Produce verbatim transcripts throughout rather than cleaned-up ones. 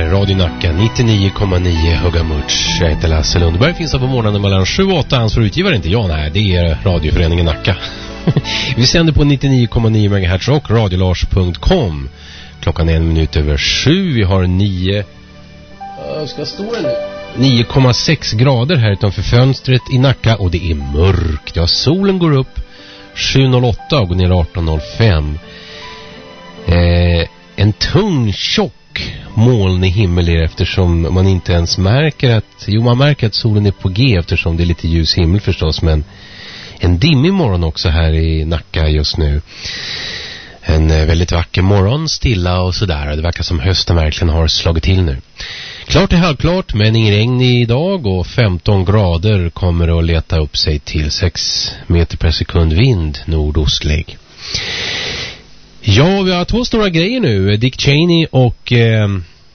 Radio Nacka nittionio komma nio Högamurts. Jag heter Lasse Lundberg, finns här på morgonen mellan sju och åtta. Ansvarig utgivare inte jag, nej, det är radioföreningen Nacka. Vi sänder på nittionio komma nio megahertz och radiolars punkt com. Klockan är en minut över sju. Vi har nio ska stå nu nio komma sex grader här utanför fönstret i Nacka, och det är mörkt. Ja, solen går upp sju noll åtta och går ner arton noll fem. Eh, en tung, tjock molnig himmel är, eftersom man inte ens märker att, jo, man märker att solen är på G eftersom det är lite ljus himmel förstås, men en dimmig morgon också här i Nacka just nu. En väldigt vacker morgon, stilla och sådär. Det verkar som hösten verkligen har slagit till nu. Klart är halvklart, men ingen regn idag, och femton grader kommer att leta upp sig till sex meter per sekund vind nordostlig. Ja, vi har två stora grejer nu. Dick Cheney och eh,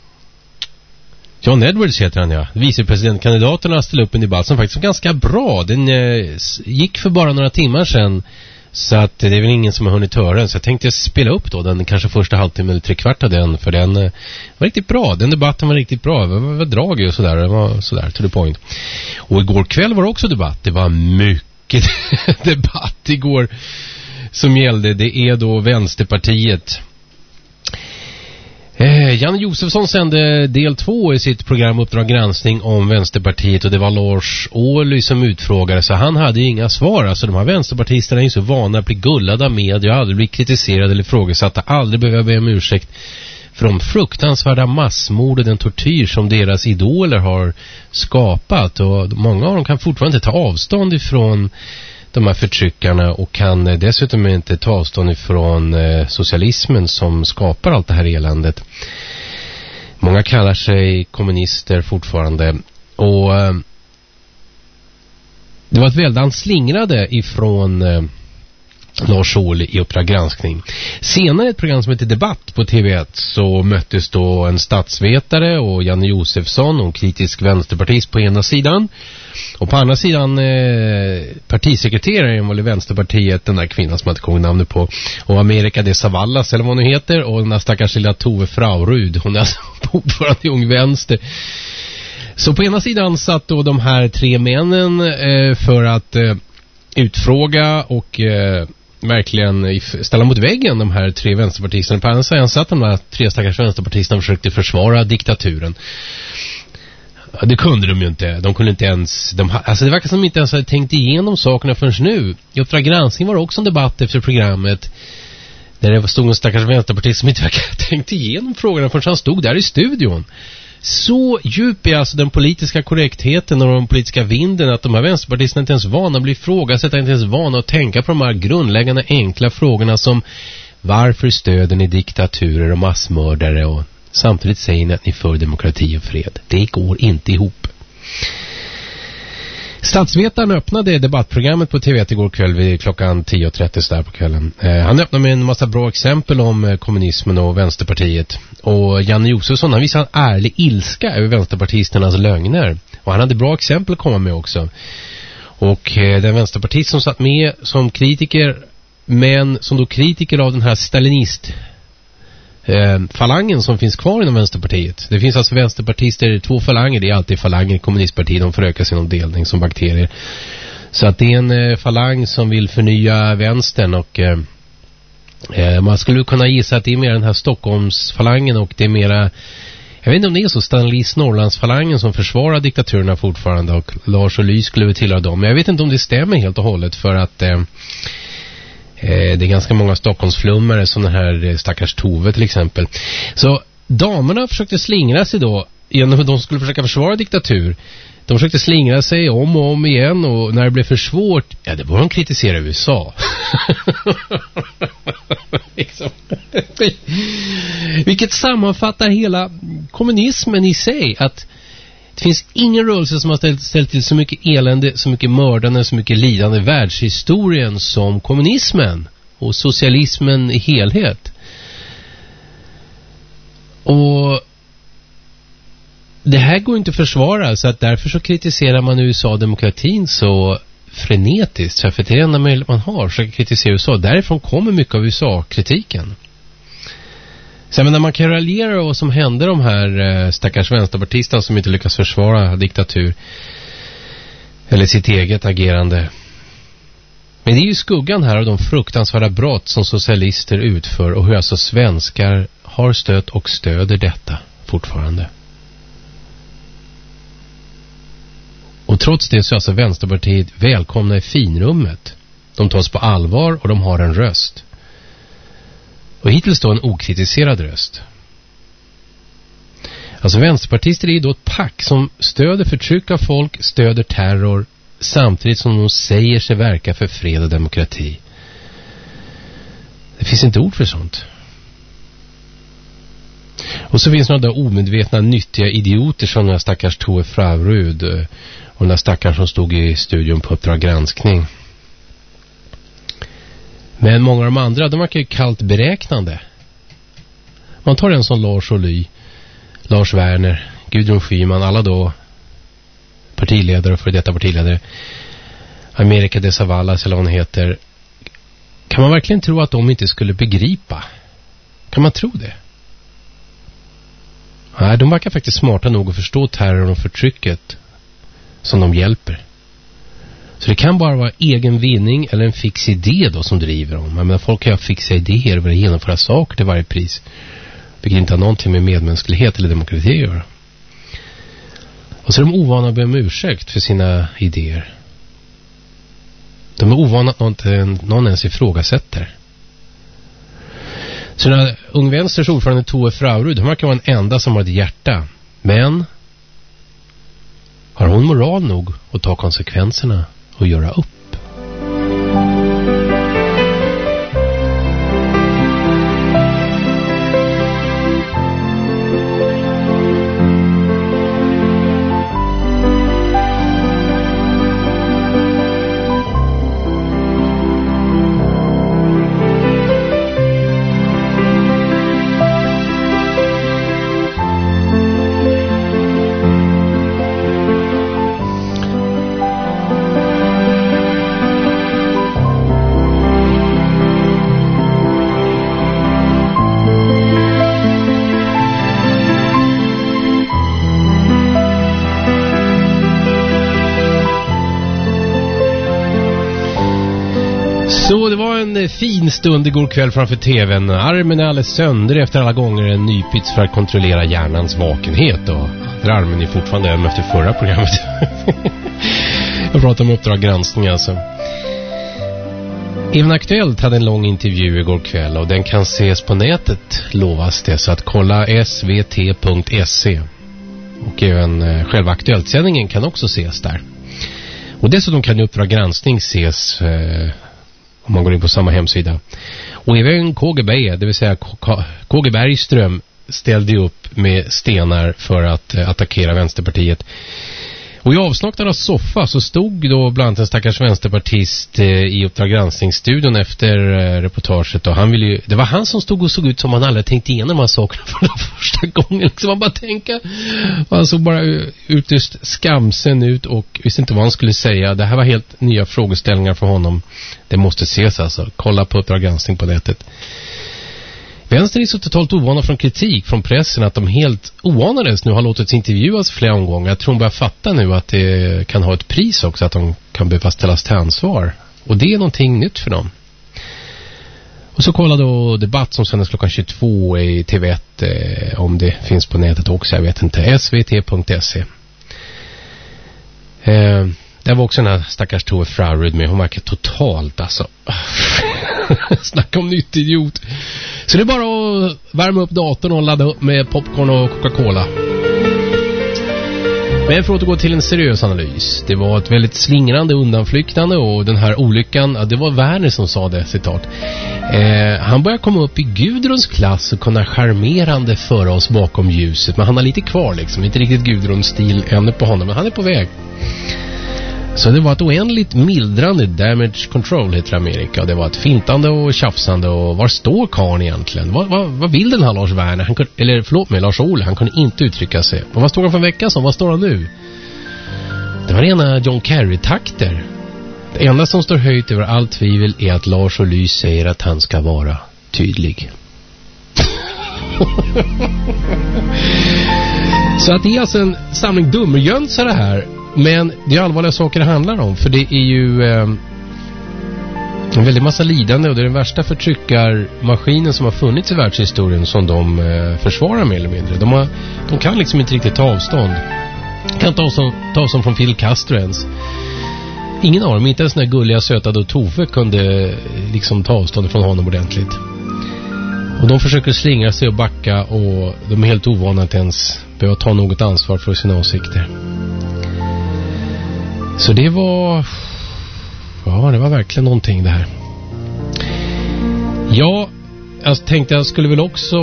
John Edwards heter han, ja. Vicepresidentkandidaterna ställde upp en debatt som faktiskt var ganska bra. Den eh, gick för bara några timmar sedan, så att det är väl ingen som har hunnit höra den. Så jag tänkte spela upp då den kanske första halvtimme eller tre kvart av den, för den eh, var riktigt bra. Den debatten var riktigt bra. Det var, var drag och sådär. Det var sådär, to the point. Och igår kväll var det också debatt. Det var mycket debatt igår som gällde. Det är då Vänsterpartiet. Eh, Janne Josefsson sände del två i sitt program Uppdrag granskning om Vänsterpartiet, och det var Lars Ohly som utfrågade, så han hade ju inga svar. Alltså de här vänsterpartisterna är ju så vana att bli gullade av media, aldrig bli kritiserade eller ifrågasatta, aldrig behöva be om ursäkt för de fruktansvärda massmord och den tortyr som deras idoler har skapat, och många av dem kan fortfarande inte ta avstånd ifrån de här förtryckarna, och kan dessutom inte ta avstånd ifrån eh, socialismen som skapar allt det här eländet. Många kallar sig kommunister fortfarande, och eh, det var ett väldigt slingrade ifrån eh, Lars Ohly i Uppdrag granskning. Senare ett program som heter Debatt på T V ett, så möttes då en statsvetare och Janne Josefsson och en kritisk vänsterpartist på ena sidan, och på andra sidan eh, partisekreteraren i Vänsterpartiet, den där kvinnan som jag inte kommer namnet på, och Amerika de Savallas eller vad hon heter, och den där stackars lilla Tove Fraurud, hon är alltså fortfarande i Ung Vänster. Så på ena sidan satt då de här tre männen eh, för att eh, utfråga och eh, verkligen ställa mot väggen de här tre vänsterpartisterna. På andra sidan satt de här tre stackars vänsterpartisterna och försökte försvara diktaturen. Det kunde de ju inte. De kunde inte ens... De, alltså det verkar som de inte ens hade tänkt igenom sakerna förrän nu. I Uppdrag granskning var det också en debatt efter programmet där det stod en stackars vänsterpartist som inte verkar ha tänkt igenom frågorna förrän han stod där i studion. Så djup är alltså den politiska korrektheten och den politiska vinden att de här vänsterpartisterna inte ens vana att bli ifrågasätta, inte ens vana att tänka på de här grundläggande enkla frågorna som varför stöder ni diktaturer och massmördare, och samtidigt säger ni att ni är för demokrati och fred. Det går inte ihop. Statsvetaren öppnade debattprogrammet på T V ett igår kväll vid klockan tio och trettio där på kvällen. Eh, han öppnade med en massa bra exempel om eh, kommunismen och Vänsterpartiet. Och Janne Josefsson, han visade en ärlig ilska över vänsterpartisternas lögner. Och han hade bra exempel att komma med också. Och eh, den vänsterpartist som satt med som kritiker, men som då kritiker av den här stalinist Eh, falangen som finns kvar inom Vänsterpartiet. Det finns alltså vänsterpartister, två falanger, det är alltid falanger i kommunistpartiet, de förökar sig någon delning som bakterier. Så att det är en eh, falang som vill förnya vänstern, och eh, eh, man skulle kunna gissa att det är mer den här Stockholmsfalangen, och det är mera, jag vet inte om det är så, Stanleys Norrlandsfalangen som försvarar diktaturerna fortfarande, och Lars Ohly skulle tillhöra dem. Men jag vet inte om det stämmer helt och hållet, för att eh, det är ganska många Stockholmsflummare som den här stackars Tove till exempel. Så damerna försökte slingra sig då genom att de skulle försöka försvara diktatur. De försökte slingra sig om och om igen, och när det blev för svårt, ja, det började de kritisera U S A. Vilket sammanfattar hela kommunismen i sig, att det finns ingen rörelse som har ställt, ställt till så mycket elände, så mycket mördande, så mycket lidande i världshistorien som kommunismen och socialismen i helhet. Och det här går inte att försvara, så att därför så kritiserar man U S A-demokratin så frenetiskt, för det är det enda möjlighet man har, så att kritisera U S A. Därifrån kommer mycket av U S A-kritiken. Sen men när man kan raljera vad som hände de här eh, stackars vänsterpartisterna som inte lyckas försvara diktatur eller sitt eget agerande. Men det är ju skuggan här av de fruktansvärda brott som socialister utför och hur alltså svenskar har stött och stöder detta fortfarande. Och trots det så är alltså Vänsterpartiet välkomna i finrummet. De tas på allvar och de har en röst. Och hittills då en okritiserad röst. Alltså vänsterpartister är ju då ett pack som stöder förtryck av folk, stöder terror, samtidigt som de säger sig verka för fred och demokrati. Det finns inte ord för sånt. Och så finns några där omedvetna, nyttiga idioter som den stackars Tove Fravrud och den där stackaren som stod i studion på Uppdrag granskning. Men många av de andra, de verkar ju kallt beräknande. Man tar en som Lars Ohly, Lars Werner, Gudrun Schyman, alla då partiledare och för detta partiledare. America de Savalas eller vad hon heter. Kan man verkligen tro att de inte skulle begripa? Kan man tro det? Nej, de verkar faktiskt smarta nog att förstå terrorn och förtrycket som de hjälper. Så det kan bara vara egen vinning eller en fix idé då som driver dem. Jag menar, folk kan ju fixa idéer och vilja genomföra saker till varje pris. Vilket inte har någonting med medmänsklighet eller demokrati att göra. Och så är de ovana att be om ursäkt för sina idéer. De är ovana att någon, någon ens ifrågasätter. Så den här Ung Vänsters ordförande Tove Fravrud, hon verkar vara en enda som har ett hjärta. Men har hon moral nog att ta konsekvenserna och göra upp? Så det var en fin stund igår kväll framför tvn. Armen är alldeles sönder efter alla gånger en nypits för att kontrollera hjärnans vakenhet. Och armen är fortfarande öm efter förra programmet. Jag pratar om Uppdrag granskning alltså. Även Aktuellt hade en lång intervju igår kväll och den kan ses på nätet, lovas det. Så att kolla s v t punkt se. Och även själva Aktuellt-sändningen kan också ses där. Och dessutom kan ju Uppdrag granskning ses eh, om man går in på samma hemsida. Och även K G B, det vill säga K G Bergström, ställde upp med stenar för att eh, attackera Vänsterpartiet. Och i avsnakten av soffa så stod då bland annat en stackars vänsterpartist eh, i Uppdrag granskningsstudion efter eh, reportaget. Och han ville ju, det var han som stod och såg ut som han aldrig tänkt igenom de här sakerna för den första gången. Liksom man bara tänka. Han såg bara ytterst skamsen ut och visste inte vad han skulle säga. Det här var helt nya frågeställningar för honom. Det måste ses alltså. Kolla på Uppdrag granskning på nätet. Vänster är så totalt ovana från kritik från pressen att de helt oanades nu har låtit intervjuas flera omgångar. Jag tror de börjar fatta nu att det kan ha ett pris också, att de kan behöva ställas till ansvar. Och det är någonting nytt för dem. Och så kolla då debatt som sändes klockan tjugotvå i T V ett, eh, om det finns på nätet också, jag vet inte, s v t punkt se. Eh, det var också den här stackars Tove Fravrud med, hon verkar totalt alltså. Snacka om nytt idiot. Så det är bara att värma upp datorn och ladda upp med popcorn och Coca-Cola. Men för att gå till en seriös analys. Det var ett väldigt slingrande undanflyktande och den här olyckan, ja, det var Werner som sa det, citat. Eh, han börjar komma upp i Gudruns klass och kunna charmerande föra oss bakom ljuset. Men han har lite kvar liksom, inte riktigt Gudruns stil ännu på honom, men han är på väg. Så det var ett oändligt mildrande damage control heter Amerika. Och det var ett fintande och tjafsande. Och var står karn egentligen? Vad, vad, vad vill den här Lars Werner? Han kunde, eller förlåt mig, Lars Ohly. Han kunde inte uttrycka sig. Och vad står han för en vecka som? Vad står han nu? Det var rena John Kerry-takter. Det enda som står höjt över allt tvivel är att Lars Ohly säger att han ska vara tydlig. Så att det är alltså en samling dummerjönsare här. Men det är allvarliga saker det handlar om. För det är ju eh, en väldigt massa lidande. Och det är den värsta förtryckarmaskinen som har funnits i världshistorien som de eh, försvarar mer eller mindre. De, har, de kan liksom inte riktigt ta avstånd. Kan ta avstånd, ta avstånd från Fidel Castro ens. Ingen av dem, inte ens den där gulliga söta då Tove kunde liksom ta avstånd från honom ordentligt. Och de försöker slingra sig och backa och de är helt ovana att ens behöva ta något ansvar för sina åsikter. Så det var... Ja, det var verkligen någonting det här. Ja, jag tänkte jag skulle väl också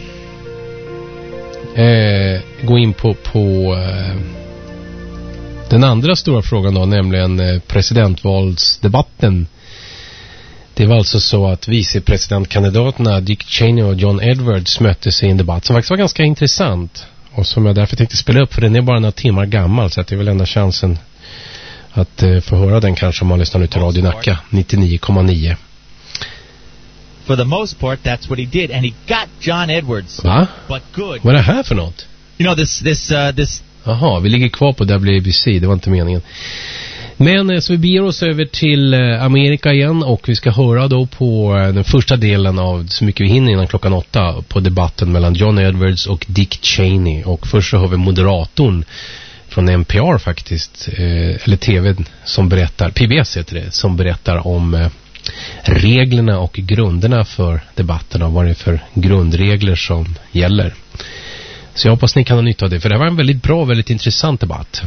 eh, gå in på, på eh, den andra stora frågan då, nämligen eh, presidentvalsdebatten. Det var alltså så att vicepresidentkandidaterna Dick Cheney och John Edwards möttes i en debatt som faktiskt var ganska intressant och som jag därför tänkte spela upp, för den är bara några timmar gammal, så att det är väl enda chansen att uh, få höra den kanske om man lyssnar nu till Radio Nacka nintionio komma nio. For the most part, that's what he did, and he got John Edwards. Va? But good. Vad är det här för något? You know, this, this, uh, this... Jaha, vi ligger kvar på W A B C, det var inte meningen. Men så vi beger oss över till Amerika igen och vi ska höra då på den första delen av så mycket vi hinner innan klockan åtta på debatten mellan John Edwards och Dick Cheney. Och först så har vi moderatorn från N P R faktiskt, eller T V som berättar, P B S heter det, som berättar om reglerna och grunderna för debatten och vad det är för grundregler som gäller. Så jag hoppas ni kan ha nytta av det, för det var en väldigt bra, väldigt intressant debatt.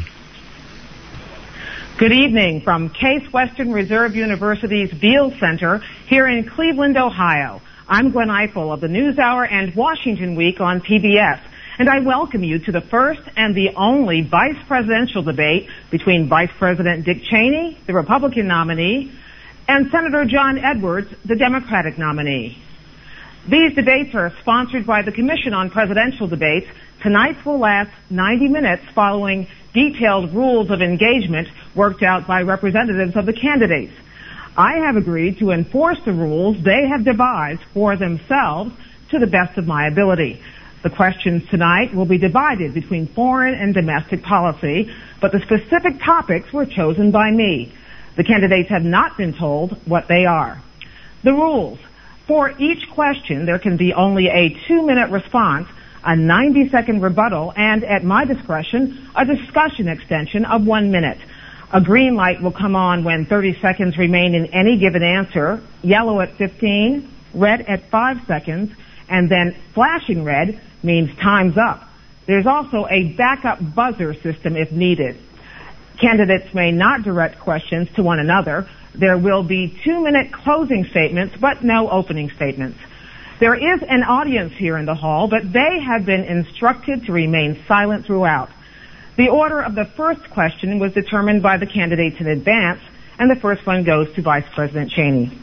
Good evening from Case Western Reserve University's Beal Center here in Cleveland, Ohio. I'm Gwen Eiffel of the NewsHour and Washington Week on P B S, and I welcome you to the first and the only vice presidential debate between Vice President Dick Cheney, the Republican nominee, and Senator John Edwards, the Democratic nominee. These debates are sponsored by the Commission on Presidential Debates. Tonight's will last ninety minutes following detailed rules of engagement worked out by representatives of the candidates. I have agreed to enforce the rules they have devised for themselves to the best of my ability. The questions tonight will be divided between foreign and domestic policy, but the specific topics were chosen by me. The candidates have not been told what they are. The rules. For each question, there can be only a two-minute response, a ninety-second rebuttal, and, at my discretion, a discussion extension of one minute. A green light will come on when thirty seconds remain in any given answer, yellow at fifteen, red at five seconds, and then flashing red means time's up. There's also a backup buzzer system if needed. Candidates may not direct questions to one another. There will be two-minute closing statements, but no opening statements. There is an audience here in the hall, but they have been instructed to remain silent throughout. The order of the first question was determined by the candidates in advance, and the first one goes to Vice President Cheney.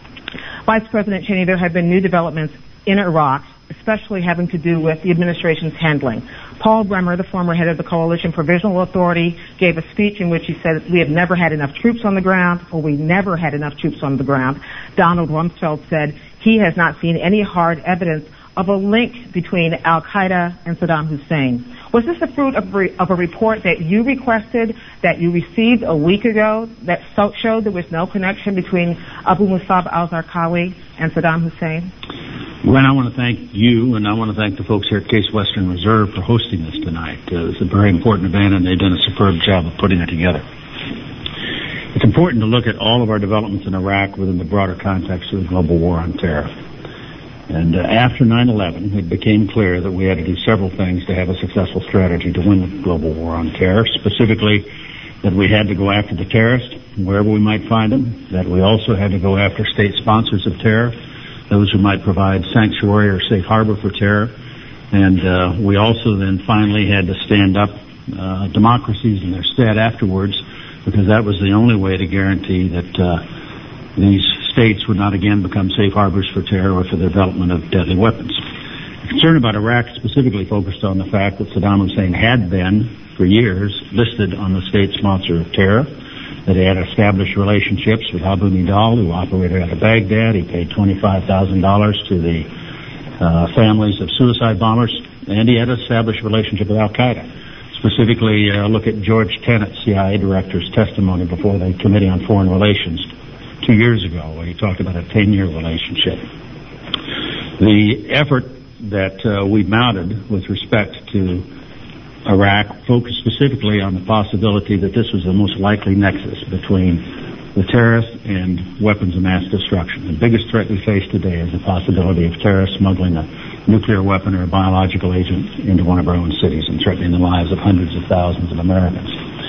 Vice President Cheney, there have been new developments in Iraq, especially having to do with the administration's handling. Paul Bremer, the former head of the Coalition Provisional Authority, gave a speech in which he said, we have never had enough troops on the ground, or we never had enough troops on the ground. Donald Rumsfeld said he has not seen any hard evidence of a link between Al-Qaeda and Saddam Hussein. Was this the fruit of, re- of a report that you requested, that you received a week ago, that so- showed there was no connection between Abu Musab al-Zarqawi and Saddam Hussein? Gwen, I want to thank you, and I want to thank the folks here at Case Western Reserve for hosting this tonight. Uh, it's a very important event, and they've done a superb job of putting it together. It's important to look at all of our developments in Iraq within the broader context of the global war on terror. And uh, after nine eleven, it became clear that we had to do several things to have a successful strategy to win the global war on terror, specifically that we had to go after the terrorists wherever we might find them, that we also had to go after state sponsors of terror, those who might provide sanctuary or safe harbor for terror. And uh, we also then finally had to stand up uh, democracies in their stead afterwards, because that was the only way to guarantee that uh, these states would not again become safe harbors for terror or for the development of deadly weapons. The concern about Iraq specifically focused on the fact that Saddam Hussein had been, for years, listed on the state sponsor of terror, that he had established relationships with Abu Nidal, who operated out of Baghdad. He paid twenty-five thousand dollars to the uh, families of suicide bombers, and he had established a relationship with Al-Qaeda. Specifically, uh, look at George Tenet, C I A director's testimony before the Committee on Foreign Relations two years ago, where he talked about a ten-year relationship. The effort that uh, we mounted with respect to Iraq focused specifically on the possibility that this was the most likely nexus between the terrorists and weapons of mass destruction. The biggest threat we face today is the possibility of terrorists smuggling a nuclear weapon or a biological agent into one of our own cities and threatening the lives of hundreds of thousands of Americans.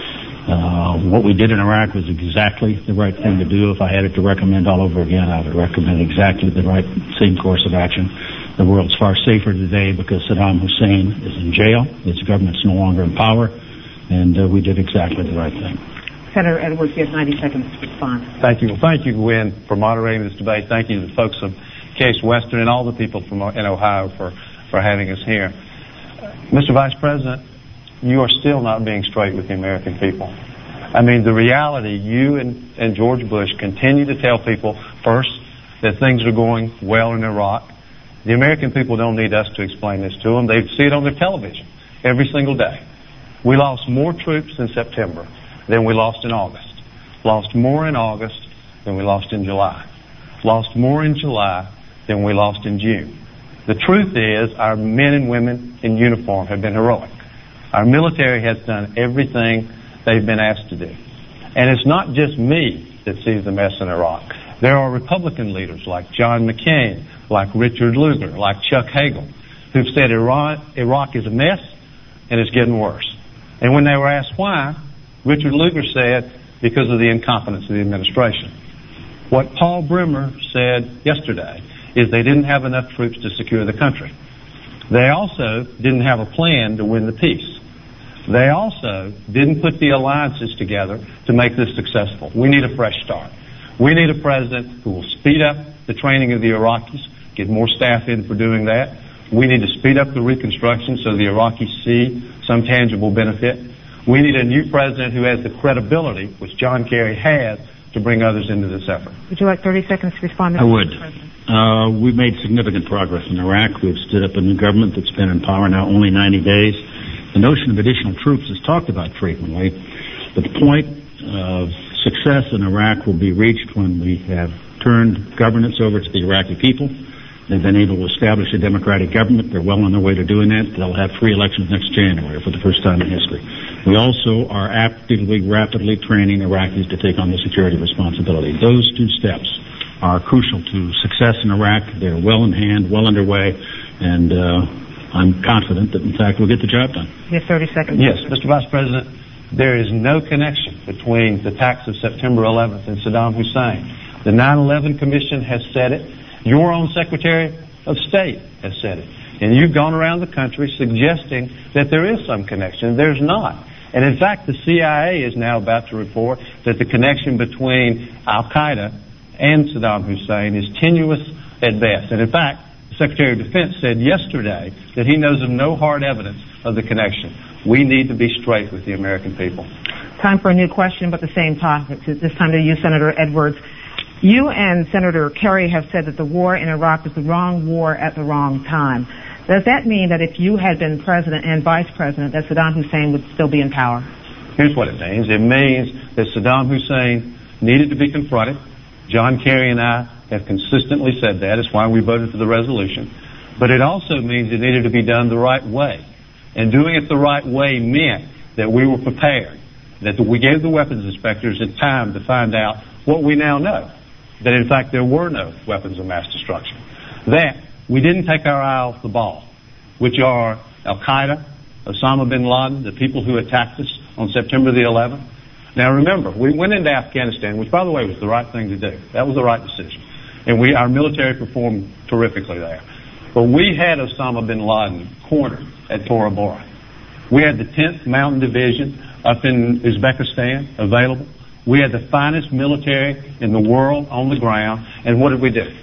Uh, what we did in Iraq was exactly the right thing to do. If I had it to recommend all over again, I would recommend exactly the right same course of action. The world's far safer today because Saddam Hussein is in jail. His government's no longer in power, and uh, we did exactly the right thing. Senator Edwards, you have ninety seconds to respond. Thank you. Well, thank you, Gwen, for moderating this debate. Thank you to the folks of Case Western and all the people from in Ohio for, for having us here. Mister Vice President, you are still not being straight with the American people. I mean, the reality, you and, and George Bush continue to tell people, first, that things are going well in Iraq. The American people don't need us to explain this to them. They see it on their television every single day. We lost more troops in September than we lost in August. Lost more in August than we lost in July. Lost more in July than we lost in June. The truth is, our men and women in uniform have been heroic. Our military has done everything they've been asked to do. And it's not just me that sees the mess in Iraq. There are Republican leaders like John McCain, like Richard Lugar, like Chuck Hagel, who've said Iraq, Iraq is a mess and it's getting worse. And when they were asked why, Richard Lugar said, because of the incompetence of the administration. What Paul Bremer said yesterday is they didn't have enough troops to secure the country. They also didn't have a plan to win the peace. They also didn't put the alliances together to make this successful. We need a fresh start. We need a president who will speed up the training of the Iraqis, get more staff in for doing that. We need to speed up the reconstruction so the Iraqis see some tangible benefit. We need a new president who has the credibility, which John Kerry has, to bring others into this effort. Would you like thirty seconds to respond? I would. Uh, we've made significant progress in Iraq. We've stood up a new government that's been in power now only ninety days. The notion of additional troops is talked about frequently, but the point of success in Iraq will be reached when we have turned governance over to the Iraqi people. They've been able to establish a democratic government. They're well on their way to doing that. They'll have free elections next January for the first time in history. We also are actively, rapidly training Iraqis to take on the security responsibility. Those two steps are crucial to success in Iraq. They're well in hand, well underway, and uh, I'm confident that, in fact, we'll get the job done. You have thirty seconds. Yes, Mister Vice President, there is no connection between the attacks of September eleventh and Saddam Hussein. The nine eleven Commission has said it. Your own Secretary of State has said it. And you've gone around the country suggesting that there is some connection. There's not. And in fact, the C I A is now about to report that the connection between Al-Qaeda and Saddam Hussein is tenuous at best. And in fact, the Secretary of Defense said yesterday that he knows of no hard evidence of the connection. We need to be straight with the American people. Time for a new question, but the same topic. This time to you, Senator Edwards. You and Senator Kerry have said that the war in Iraq was the wrong war at the wrong time. Does that mean that if you had been president and vice president, that Saddam Hussein would still be in power? Here's what it means. It means that Saddam Hussein needed to be confronted. John Kerry and I have consistently said that. It's why we voted for the resolution. But it also means it needed to be done the right way. And doing it the right way meant that we were prepared, that we gave the weapons inspectors the time to find out what we now know, that in fact there were no weapons of mass destruction. That we didn't take our eye off the ball, which are Al-Qaeda, Osama bin Laden, the people who attacked us on September the eleventh. Now remember, we went into Afghanistan, which by the way was the right thing to do. That was the right decision. And we, our military performed terrifically there. But we had Osama bin Laden cornered at Tora Bora. We had the tenth Mountain Division up in Uzbekistan available. We had the finest military in the world on the ground. And what did we do?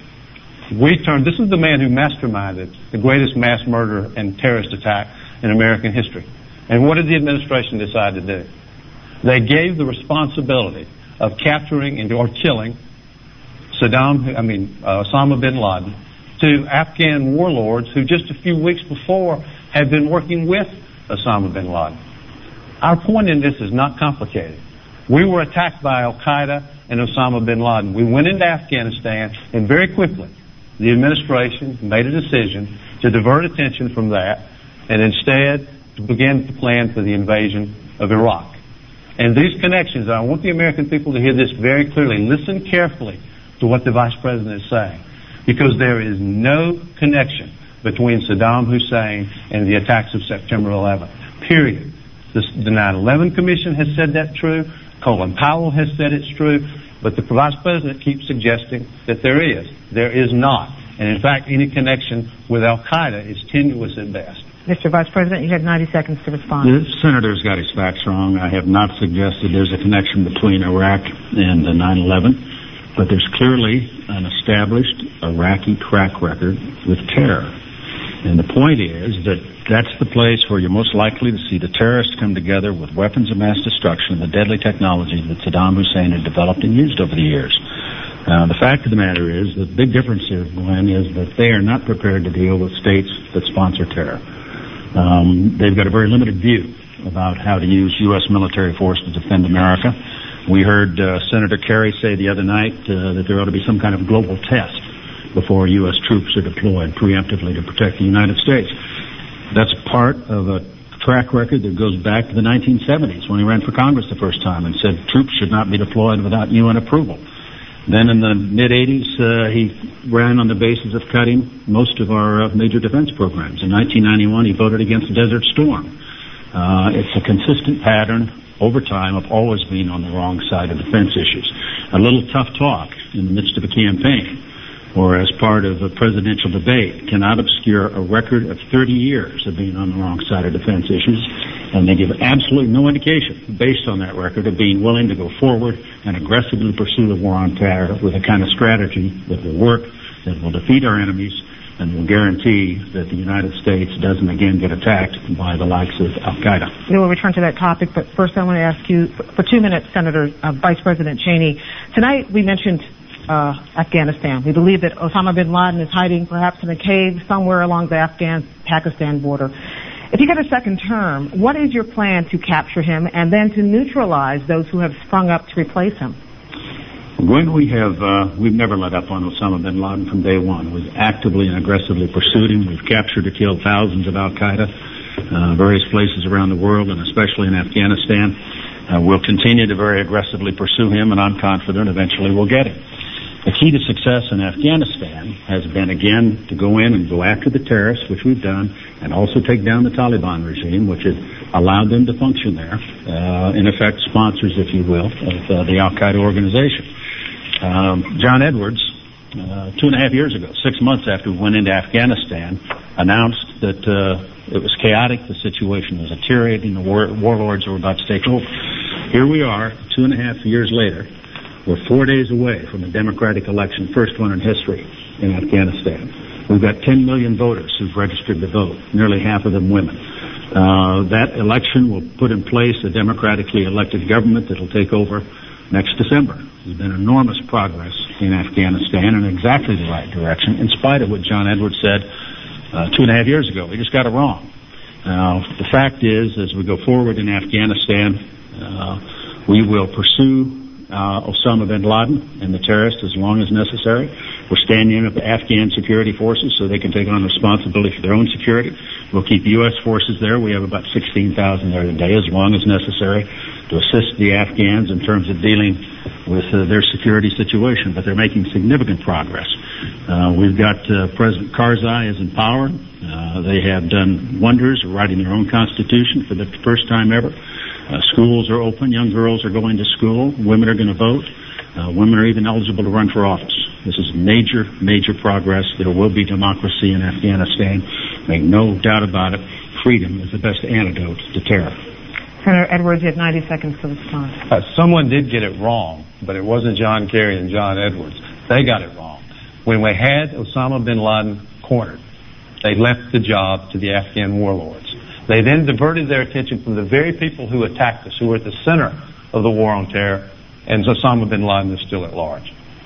We turned, this is the man who masterminded the greatest mass murder and terrorist attack in American history. And what did the administration decide to do? They gave the responsibility of capturing and or killing Saddam, I mean, uh, Osama bin Laden to Afghan warlords who just a few weeks before had been working with Osama bin Laden. Our point in this is not complicated. We were attacked by Al-Qaeda and Osama bin Laden. We went into Afghanistan, and very quickly the administration made a decision to divert attention from that and instead to begin to plan for the invasion of Iraq. And these connections, I want the American people to hear this very clearly. Listen carefully to what the Vice President is saying, because there is no connection between Saddam Hussein and the attacks of September eleventh, period. The, the nine eleven Commission has said that's true. Colin Powell has said it's true. But the Vice President keeps suggesting that there is. There is not. And in fact, any connection with Al-Qaeda is tenuous at best. Mister Vice President, you had ninety seconds to respond. The senator's got his facts wrong. I have not suggested there's a connection between Iraq and nine eleven, but there's clearly an established Iraqi track record with terror. And the point is that that's the place where you're most likely to see the terrorists come together with weapons of mass destruction, the deadly technology that Saddam Hussein had developed and used over the years. Uh, the fact of the matter is, the big difference here, Glenn, is that they are not prepared to deal with states that sponsor terror. Um, they've got a very limited view about how to use U S military force to defend America. We heard uh, Senator Kerry say the other night uh, that there ought to be some kind of global test before U S troops are deployed preemptively to protect the United States. That's part of a track record that goes back to the nineteen seventies when he ran for Congress the first time and said troops should not be deployed without U N approval. Then in the mid-eighties, uh, he ran on the basis of cutting most of our uh, major defense programs. In nineteen ninety-one, he voted against Desert Storm. Uh, it's a consistent pattern over time of always being on the wrong side of defense issues. A little tough talk in the midst of a campaign or as part of a presidential debate cannot obscure a record of thirty years of being on the wrong side of defense issues, and they give absolutely no indication, based on that record, of being willing to go forward and aggressively pursue the war on terror with a kind of strategy that will work, that will defeat our enemies, and will guarantee that the United States doesn't again get attacked by the likes of Al-Qaeda. We will return to that topic, but first I want to ask you, for two minutes, Senator uh, Vice President Cheney, tonight we mentioned Uh, Afghanistan. We believe that Osama bin Laden is hiding perhaps in a cave somewhere along the Afghan-Pakistan border. If you get a second term, what is your plan to capture him and then to neutralize those who have sprung up to replace him? When we have, uh, we've never let up on Osama bin Laden from day one. We've actively and aggressively pursued him. We've captured or killed thousands of Al-Qaeda, uh, various places around the world, and especially in Afghanistan. Uh, we'll continue to very aggressively pursue him, and I'm confident eventually we'll get him. The key to success in Afghanistan has been, again, to go in and go after the terrorists, which we've done, and also take down the Taliban regime, which has allowed them to function there, uh, in effect sponsors, if you will, of uh, the Al-Qaeda organization. Um, John Edwards, uh, two and a half years ago, six months after we went into Afghanistan, announced that uh, it was chaotic, the situation was deteriorating, the war- warlords were about to take over. Here we are, two and a half years later. We're four days away from a democratic election, first one in history in Afghanistan. We've got ten million voters who've registered to vote, nearly half of them women. Uh, that election will put in place a democratically elected government that will take over next December. There's been enormous progress in Afghanistan in exactly the right direction, in spite of what John Edwards said uh, two and a half years ago. We just got it wrong. Now, the fact is, as we go forward in Afghanistan, uh, we will pursue Uh, Osama bin Laden and the terrorists as long as necessary. We're standing up Afghan security forces so they can take on responsibility for their own security. We'll keep U S forces there. We have about sixteen thousand there today, as long as necessary, to assist the Afghans in terms of dealing with uh, their security situation. But they're making significant progress. Uh, we've got uh, President Karzai is in power. Uh, they have done wonders, writing their own constitution for the first time ever. Uh, schools are open. Young girls are going to school. Women are going to vote. Uh, women are even eligible to run for office. This is major, major progress. There will be democracy in Afghanistan. Make no doubt about it. Freedom is the best antidote to terror. Senator Edwards, you have ninety seconds to respond. Uh, someone did get it wrong, but it wasn't John Kerry and John Edwards. They got it wrong. When we had Osama bin Laden cornered, they left the job to the Afghan warlords. They then diverted their attention from the very people who attacked us, who were at the center of the war on terror, and Osama bin Laden is still at large.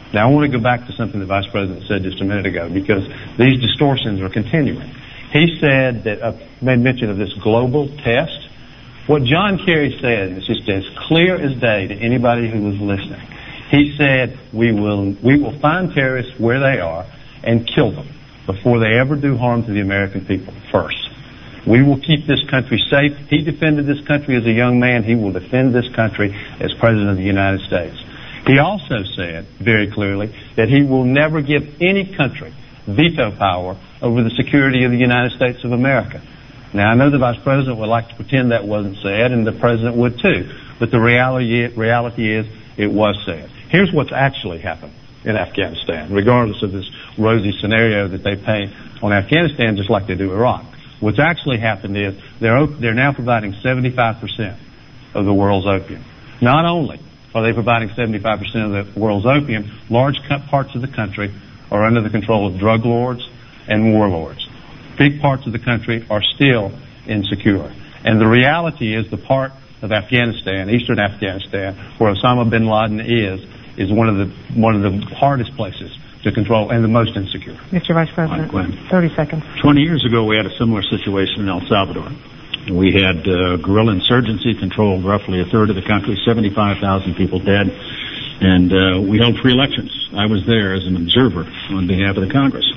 Now, I want to go back to something the Vice President said just a minute ago, because these distortions are continuing. He said that, uh, made mention of this global test. What John Kerry said is just as clear as day to anybody who was listening. He said, we will, we will find terrorists where they are and kill them before they ever do harm to the American people first. We will keep this country safe. He defended this country as a young man. He will defend this country as President of the United States. He also said very clearly that he will never give any country veto power over the security of the United States of America. Now, I know the Vice President would like to pretend that wasn't said, and the President would too. But the reality, reality is it was said. Here's what's actually happened in Afghanistan, regardless of this rosy scenario that they paint on Afghanistan just like they do Iraq. What's actually happened is they're, they're now providing seventy-five percent of the world's opium. Not only are they providing seventy-five percent of the world's opium, large parts of the country are under the control of drug lords and warlords. Big parts of the country are still insecure. And the reality is the part of Afghanistan, eastern Afghanistan, where Osama bin Laden is, is one of the one of the hardest places to control and the most insecure. Mister Vice President, thirty seconds. Twenty years ago, we had a similar situation in El Salvador. We had uh, guerrilla insurgency controlled roughly a third of the country, seventy-five thousand people dead, and uh, we held free elections. I was there as an observer on behalf of the Congress.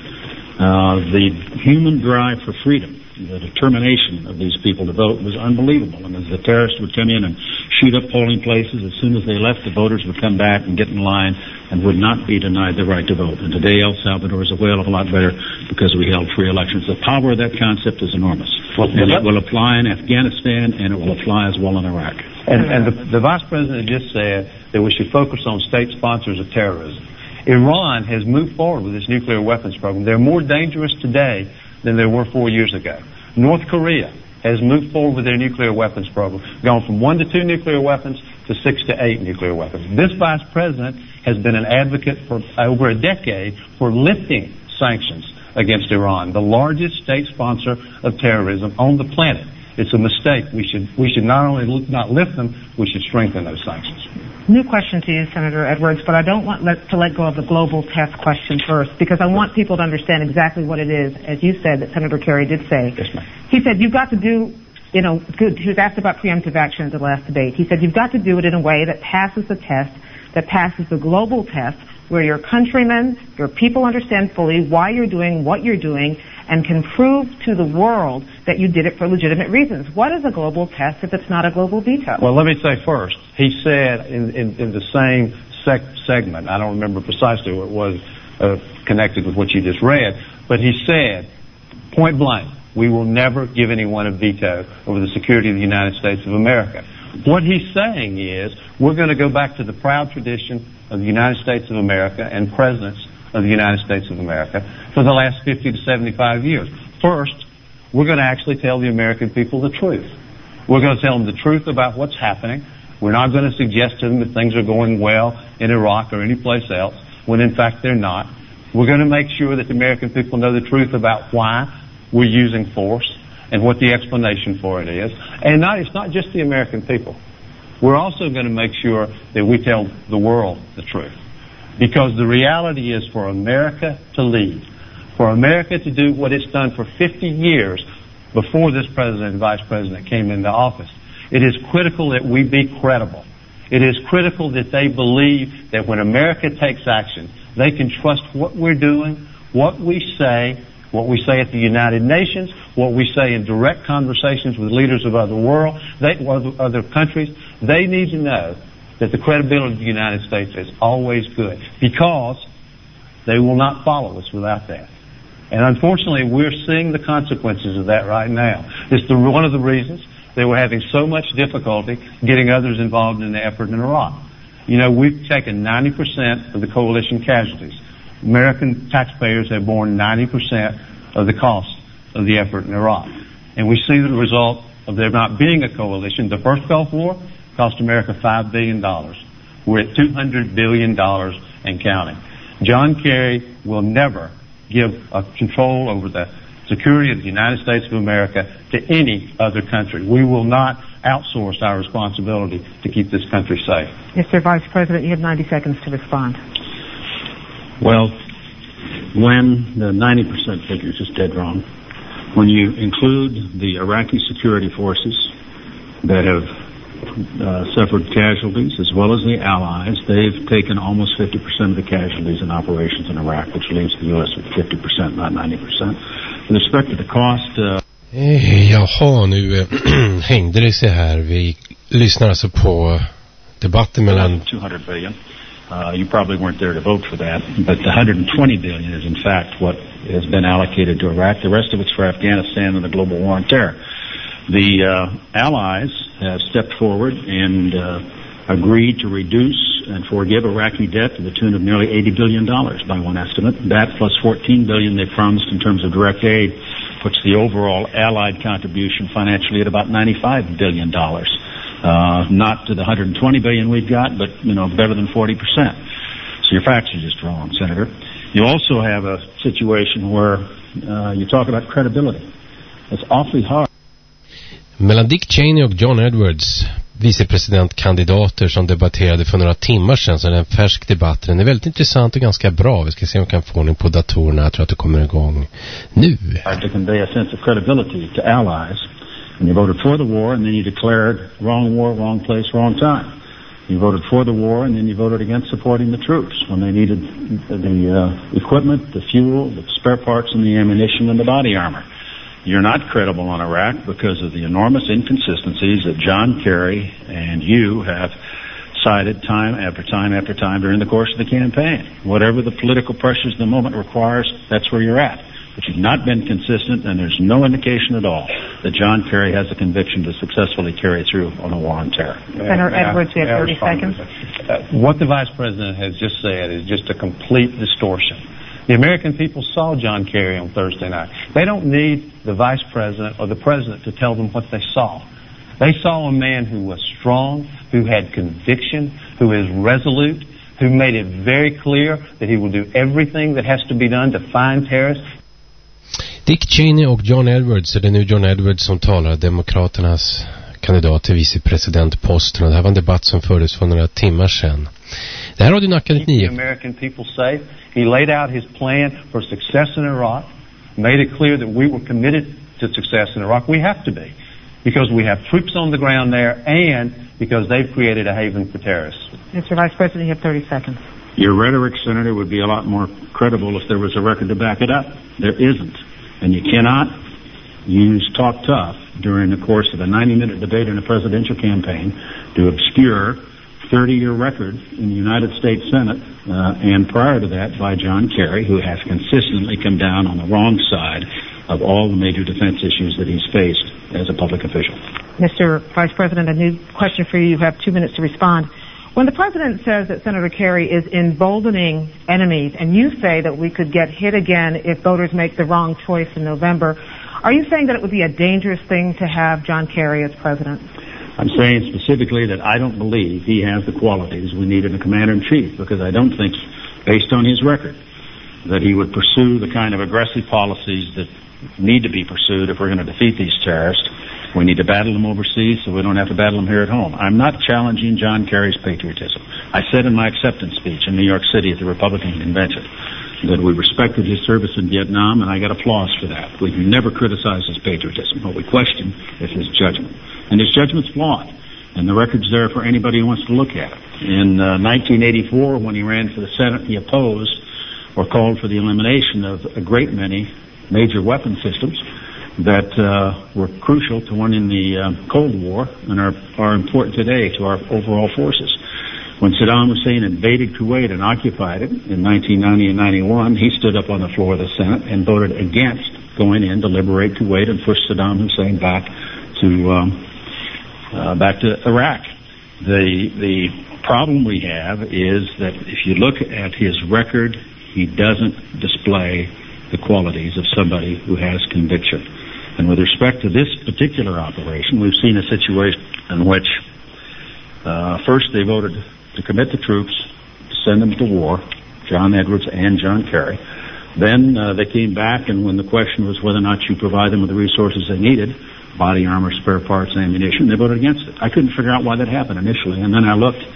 Uh, the human drive for freedom, the determination of these people to vote was unbelievable. And as the terrorists would come in and shoot up polling places, as soon as they left, the voters would come back and get in line and would not be denied the right to vote. And today El Salvador is a whale of a lot better because we held free elections. The power of that concept is enormous. Well, and it will apply in Afghanistan, and it will apply as well in Iraq. And, and the, the Vice President just said that we should focus on state sponsors of terrorism. Iran has moved forward with its nuclear weapons program. They're more dangerous today than they were four years ago. North Korea has moved forward with their nuclear weapons program, gone from one to two nuclear weapons to six to eight nuclear weapons. This Vice President has been an advocate for over a decade for lifting sanctions against Iran, the largest state sponsor of terrorism on the planet. It's a mistake. We should we should not only not lift them, we should strengthen those sanctions. New question to you, Senator Edwards, but I don't want let, to let go of the global test question first, because I want people to understand exactly what it is, as you said, that Senator Kerry did say. Yes, ma'am. He said you've got to do, you know, good. He was asked about preemptive action at the last debate. He said you've got to do it in a way that passes the test, that passes the global test, where your countrymen, your people understand fully why you're doing what you're doing, and can prove to the world that you did it for legitimate reasons. What is a global test if it's not a global veto? Well, let me say first, he said in, in, in the same sec- segment, I don't remember precisely what it was uh, connected with what you just read, but he said, point blank, we will never give anyone a veto over the security of the United States of America. What he's saying is we're going to go back to the proud tradition of the United States of America and presidents of the United States of America for the last fifty to seventy-five years. First, we're going to actually tell the American people the truth. We're going to tell them the truth about what's happening. We're not going to suggest to them that things are going well in Iraq or any place else, when in fact they're not. We're going to make sure that the American people know the truth about why we're using force and what the explanation for it is. And not, it's not just the American people. We're also going to make sure that we tell the world the truth. Because the reality is for America to lead, for America to do what it's done for fifty years before this president and vice president came into office, it is critical that we be credible. It is critical that they believe that when America takes action, they can trust what we're doing, what we say, what we say at the United Nations, what we say in direct conversations with leaders of other world, they, other countries. They need to know that the credibility of the United States is always good, because they will not follow us without that. And unfortunately, we're seeing the consequences of that right now. It's the, one of the reasons they were having so much difficulty getting others involved in the effort in Iraq. You know, we've taken ninety percent of the coalition casualties. American taxpayers have borne ninety percent of the cost of the effort in Iraq. And we see the result of there not being a coalition. The first Gulf War cost America five billion dollars. We're at two hundred billion dollars and counting. John Kerry will never give a control over the security of the United States of America to any other country. We will not outsource our responsibility to keep this country safe. Mister Vice President, you have ninety seconds to respond. Well, when the ninety percent figure is just dead wrong, when you include the Iraqi security forces that have uh, suffered casualties, as well as the allies, they've taken almost fifty percent of the casualties in operations in Iraq, which leaves the U S with fifty percent, not ninety percent. With respect to the cost... Uh... Eh, jaha, nu eh, hängde det sig här. Vi lyssnar alltså på debatten mellan... two hundred billion. Uh, you probably weren't there to vote for that, but the one hundred twenty billion is in fact what has been allocated to Iraq. The rest of it's for Afghanistan and the global war on terror. The uh, allies have stepped forward and uh, agreed to reduce and forgive Iraqi debt to the tune of nearly eighty billion dollars by one estimate. That plus fourteen billion dollars they promised in terms of direct aid puts the overall allied contribution financially at about ninety-five billion dollars. Uh, not to the one hundred twenty billion dollars we've got, but, you know, better than forty percent. So your facts are just wrong, Senator. You also have a situation where uh, you talk about credibility. It's awfully hard. Mellan Dick Cheney och John Edwards, vicepresidentkandidater som debatterade för några timmar sedan, så det är en färsk debatt. Den är väldigt intressant och ganska bra. Vi ska se om vi kan få den på datorerna. Jag tror att det kommer igång nu. To convey a sense of credibility to allies. And you voted for the war, and then you declared wrong war, wrong place, wrong time. You voted for the war, and then you voted against supporting the troops when they needed the uh, equipment, the fuel, the spare parts, and the ammunition, and the body armor. You're not credible on Iraq because of the enormous inconsistencies that John Kerry and you have cited time after time after time during the course of the campaign. Whatever the political pressures the moment requires, that's where you're at. But you've not been consistent, and there's no indication at all that John Kerry has the conviction to successfully carry through on the war on terror. Senator Edwards, you have thirty seconds. Uh, what the Vice President has just said is just a complete distortion. The American people saw John Kerry on Thursday night. They don't need the Vice President or the President to tell them what they saw. They saw a man who was strong, who had conviction, who is resolute, who made it very clear that he will do everything that has to be done to find terrorists. Dick Cheney och John Edwards, är det nu John Edwards som talar, Demokraternas kandidat till vicepresidentposten. Och det här var en debatt som fördes för några timmar sedan. Det här har du nackat nio. The American people safe. He laid out his plan for success in Iraq, made it clear that we were committed to success in Iraq. We have to be, because we have troops on the ground there and because they've created a haven for terrorists. Mister Vice President, you have thirty seconds. Your rhetoric, Senator, would be a lot more credible if there was a record to back it up. There isn't. And you cannot use talk tough during the course of a ninety-minute debate in a presidential campaign to obscure thirty-year record in the United States Senate, uh, and prior to that by John Kerry, who has consistently come down on the wrong side of all the major defense issues that he's faced as a public official. Mister Vice President, a new question for you. You have two minutes to respond. When the President says that Senator Kerry is emboldening enemies, and you say that we could get hit again if voters make the wrong choice in November, are you saying that it would be a dangerous thing to have John Kerry as President? I'm saying specifically that I don't believe he has the qualities we need in a commander-in-chief, because I don't think, based on his record, that he would pursue the kind of aggressive policies that need to be pursued if we're going to defeat these terrorists. We need to battle them overseas so we don't have to battle them here at home. I'm not challenging John Kerry's patriotism. I said in my acceptance speech in New York City at the Republican convention that we respected his service in Vietnam, and I got applause for that. We've never criticized his patriotism, but we question is his judgment. And his judgment's flawed, and the record's there for anybody who wants to look at it. In uh, nineteen eighty-four, when he ran for the Senate, he opposed or called for the elimination of a great many major weapon systems that uh, were crucial to winning the uh, Cold War and are, are important today to our overall forces. When Saddam Hussein invaded Kuwait and occupied it in nineteen ninety and ninety-one, he stood up on the floor of the Senate and voted against going in to liberate Kuwait and push Saddam Hussein back to um, uh, back to Iraq. The the problem we have is that if you look at his record, he doesn't display the qualities of somebody who has conviction. And with respect to this particular operation, we've seen a situation in which uh, first they voted to commit the troops, to send them to war, John Edwards and John Kerry. Then uh, they came back, and when the question was whether or not you provide them with the resources they needed, body armor, spare parts, ammunition, they voted against it. I couldn't figure out why that happened initially, and then I looked,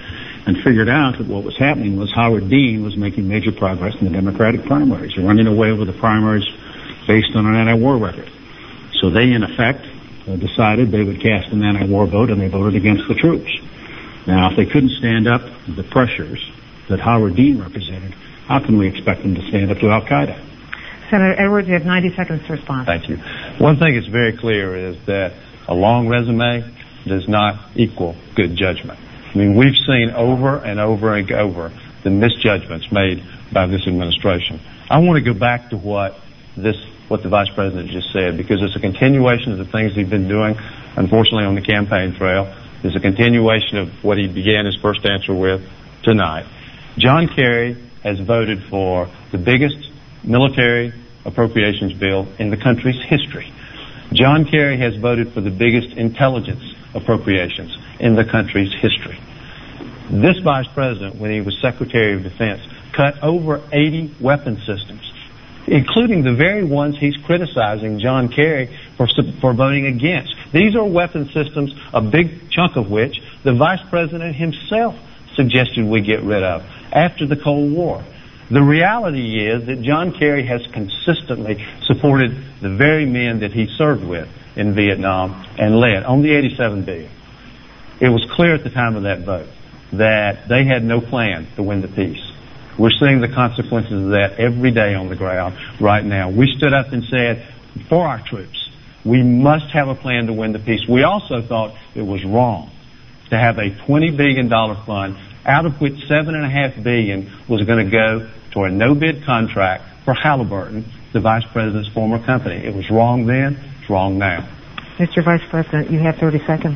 and figured out that what was happening was Howard Dean was making major progress in the Democratic primaries, running away with the primaries based on an anti-war record. So they, in effect, uh, decided they would cast an anti-war vote, and they voted against the troops. Now, if they couldn't stand up to the pressures that Howard Dean represented, how can we expect them to stand up to Al-Qaeda? Senator Edwards, you have ninety seconds to respond. Thank you. One thing that's very clear is that a long resume does not equal good judgment. I mean, we've seen over and over and over the misjudgments made by this administration. I want to go back to what this, what the Vice President just said, because it's a continuation of the things he's been doing, unfortunately, on the campaign trail. It's a continuation of what he began his first answer with tonight. John Kerry has voted for the biggest military appropriations bill in the country's history. John Kerry has voted for the biggest intelligence appropriations in the country's history. This Vice President, when he was Secretary of Defense, cut over eighty weapon systems, including the very ones he's criticizing John Kerry for, for voting against. These are weapon systems, a big chunk of which the Vice President himself suggested we get rid of after the Cold War. The reality is that John Kerry has consistently supported the very men that he served with in Vietnam and led on the eighty-seven billion. It was clear at the time of that vote that they had no plan to win the peace. We're seeing the consequences of that every day on the ground right now. We stood up and said, for our troops, we must have a plan to win the peace. We also thought it was wrong to have a twenty billion dollars fund, out of which seven point five billion dollars was going to go to a no-bid contract for Halliburton, the Vice President's former company. It was wrong then, it's wrong now. Mister Vice President, you have thirty seconds.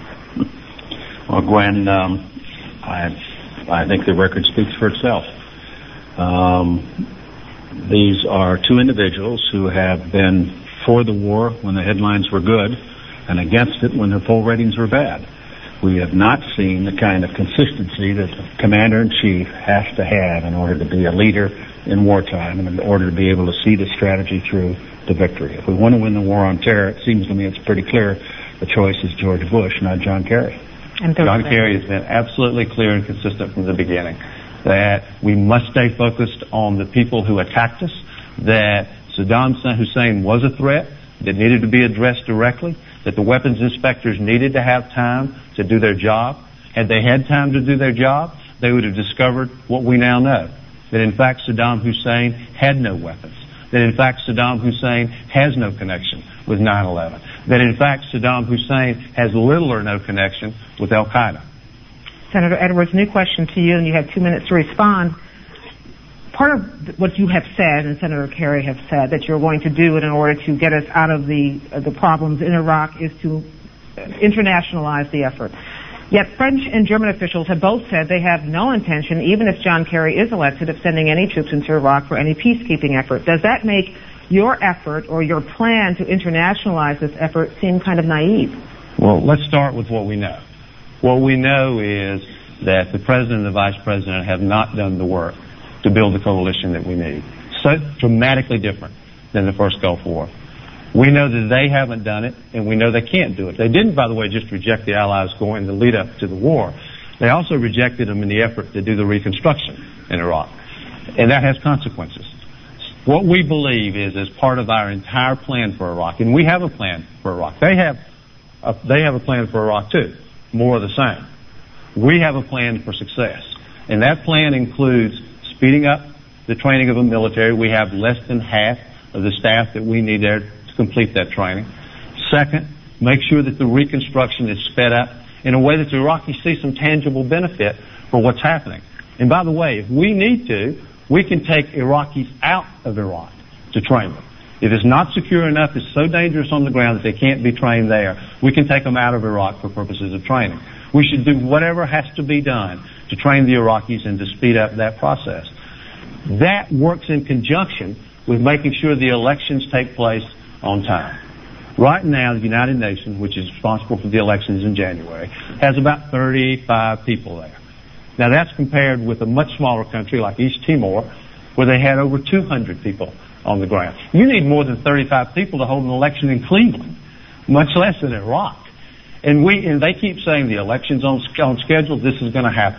Well, Gwen, um, I, I think the record speaks for itself. Um, these are two individuals who have been for the war when the headlines were good and against it when their poll ratings were bad. We have not seen the kind of consistency that the Commander-in-Chief has to have in order to be a leader in wartime and in order to be able to see the strategy through to victory. If we want to win the war on terror, it seems to me it's pretty clear the choice is George Bush, not John Kerry. And John Kerry has been absolutely clear and consistent from the beginning that we must stay focused on the people who attacked us, that Saddam Hussein was a threat that needed to be addressed directly, that the weapons inspectors needed to have time to do their job. Had they had time to do their job, they would have discovered what we now know, that in fact Saddam Hussein had no weapons, that in fact Saddam Hussein has no connection with nine eleven, that in fact Saddam Hussein has little or no connection with Al-Qaeda. Senator Edwards, new question to you, and you have two minutes to respond. Part of what you have said, and Senator Kerry have said, that you're going to do it in order to get us out of the uh, the problems in Iraq is to internationalize the effort. Yet French and German officials have both said they have no intention, even if John Kerry is elected, of sending any troops into Iraq for any peacekeeping effort. Does that make your effort or your plan to internationalize this effort seem kind of naive? Well, let's start with what we know. What we know is that the President and the Vice President have not done the work to build the coalition that we need. So dramatically different than the first Gulf War. We know that they haven't done it, and we know they can't do it. They didn't, by the way, just reject the Allies going the lead up to the war. They also rejected them in the effort to do the reconstruction in Iraq. And that has consequences. What we believe is, as part of our entire plan for Iraq, and we have a plan for Iraq. They have a, they have a plan for Iraq too, more of the same. We have a plan for success. And that plan includes speeding up the training of a military. We have less than half of the staff that we need there to complete that training. Second, make sure that the reconstruction is sped up in a way that the Iraqis see some tangible benefit for what's happening. And by the way, if we need to, we can take Iraqis out of Iraq to train them. If it's not secure enough, it's so dangerous on the ground that they can't be trained there, we can take them out of Iraq for purposes of training. We should do whatever has to be done to train the Iraqis and to speed up that process. That works in conjunction with making sure the elections take place on time. Right now, the United Nations, which is responsible for the elections in January, has about thirty-five people there. Now that's compared with a much smaller country like East Timor, where they had over two hundred people on the ground. You need more than thirty-five people to hold an election in Cleveland, much less in Iraq. And we and they keep saying the election's on, on schedule, this is going to happen.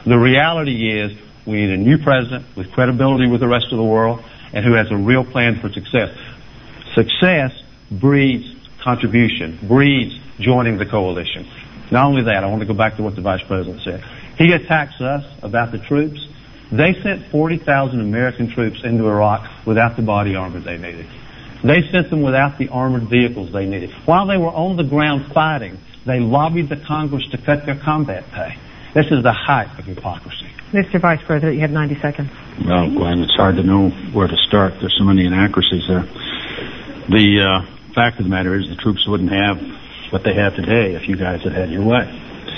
The reality is we need a new president with credibility with the rest of the world and who has a real plan for success. Success breeds contribution, breeds joining the coalition. Not only that, I want to go back to what the Vice President said. He attacks us about the troops. They sent forty thousand American troops into Iraq without the body armor they needed. They sent them without the armored vehicles they needed. While they were on the ground fighting, they lobbied the Congress to cut their combat pay. This is the height of hypocrisy. Mister Vice President, you have ninety seconds. Well, Glenn, it's hard to know where to start. There's so many inaccuracies there. The uh, fact of the matter is the troops wouldn't have what they have today if you guys had had your way.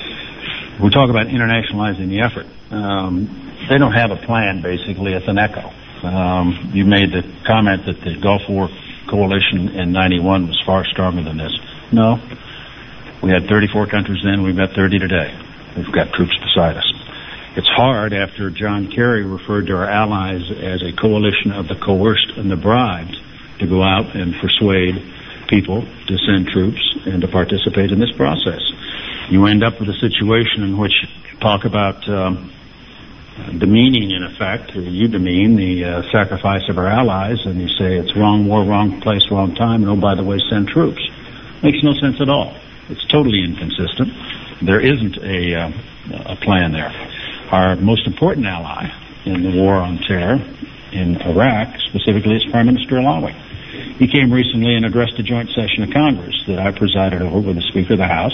We talk about internationalizing the effort. Um, they don't have a plan, basically. It's an echo. Um, you made the comment that the Gulf War coalition in ninety-one was far stronger than this. No. We had thirty-four countries then. We've got thirty today. We've got troops beside us. It's hard after John Kerry referred to our allies as a coalition of the coerced and the bribed to go out and persuade people to send troops and to participate in this process. You end up with a situation in which you talk about um, demeaning, in effect, or you demean the uh, sacrifice of our allies, and you say it's wrong war, wrong place, wrong time, and oh, by the way, send troops. Makes no sense at all. It's totally inconsistent. There isn't a, uh, a plan there. Our most important ally in the war on terror in Iraq, specifically, is Prime Minister Alawi. He came recently and addressed a joint session of Congress that I presided over with the Speaker of the House.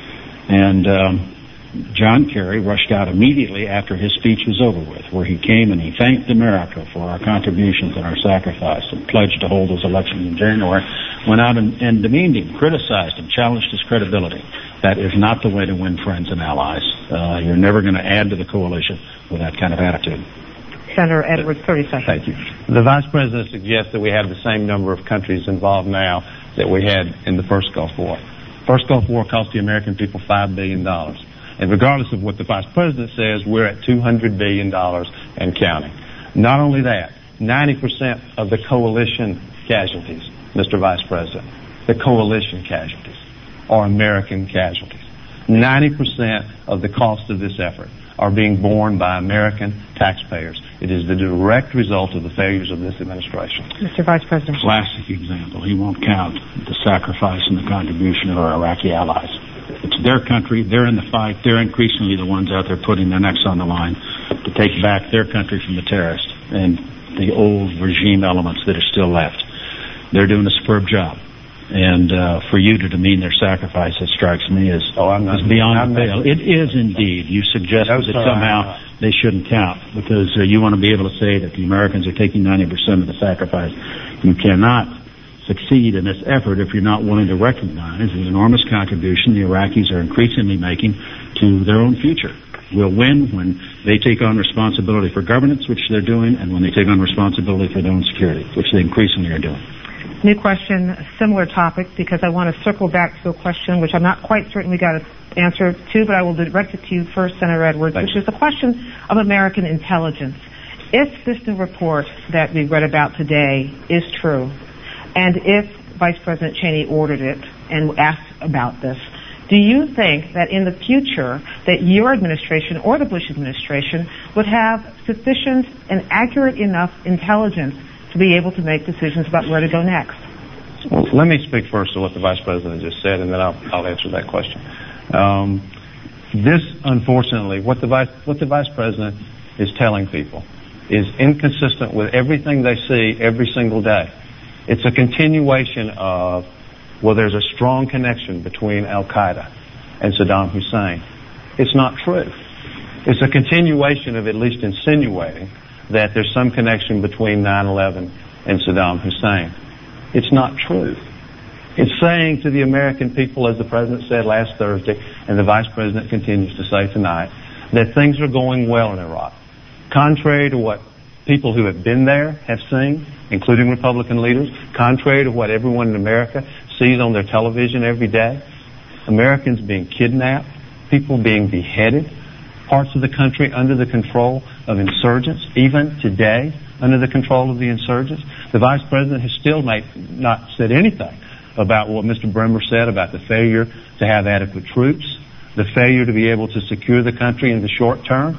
And um, John Kerry rushed out immediately after his speech was over with, where he came and he thanked America for our contributions and our sacrifice and pledged to hold those elections in January, went out and, and demeaned him, criticized him, challenged his credibility. That is not the way to win friends and allies. Uh, you're never going to add to the coalition with that kind of attitude. Senator Edwards, thirty seconds. Thank you. The Vice President suggests that we have the same number of countries involved now that we had in the first Gulf War. First Gulf War cost the American people five billion dollars. And regardless of what the Vice President says, we're at two hundred billion dollars and counting. Not only that, ninety percent of the coalition casualties, Mister Vice President, the coalition casualties are American casualties. ninety percent of the cost of this effort are being borne by American taxpayers. It is the direct result of the failures of this administration. Mister Vice President. Classic example. He won't count the sacrifice and the contribution of our Iraqi allies. It's their country. They're in the fight. They're increasingly the ones out there putting their necks on the line to take back their country from the terrorists and the old regime elements that are still left. They're doing a superb job. And uh, for you to demean their sacrifice, it strikes me as, oh, I'm not, as beyond I'm the pale. It is indeed. You suggest no, that sir, somehow they shouldn't count because uh, you want to be able to say that the Americans are taking ninety percent of the sacrifice. You cannot succeed in this effort if you're not willing to recognize the enormous contribution the Iraqis are increasingly making to their own future. We'll win when they take on responsibility for governance, which they're doing, and when they take on responsibility for their own security, which they increasingly are doing. New question, similar topic, because I want to circle back to a question which I'm not quite certain we got an answer to, but I will direct it to you first, Senator Edwards, Thanks. which is the question of American intelligence. If this new report that we read about today is true, and if Vice President Cheney ordered it and asked about this, do you think that in the future that your administration or the Bush administration would have sufficient and accurate enough intelligence to be able to make decisions about where to go next? Well, let me speak first to what the Vice President just said, and then I'll, I'll answer that question. Um, this, unfortunately, what the Vice what the Vice President is telling people is inconsistent with everything they see every single day. It's a continuation of, well, there's a strong connection between Al-Qaeda and Saddam Hussein. It's not true. It's a continuation of at least insinuating that there's some connection between nine eleven and Saddam Hussein. It's not true. It's saying to the American people, as the President said last Thursday, and the Vice President continues to say tonight, that things are going well in Iraq. Contrary to what people who have been there have seen, including Republican leaders, contrary to what everyone in America sees on their television every day, Americans being kidnapped, people being beheaded, parts of the country under the control of insurgents, even today under the control of the insurgents. The Vice President has still made, not said anything about what Mister Bremer said about the failure to have adequate troops, the failure to be able to secure the country in the short term.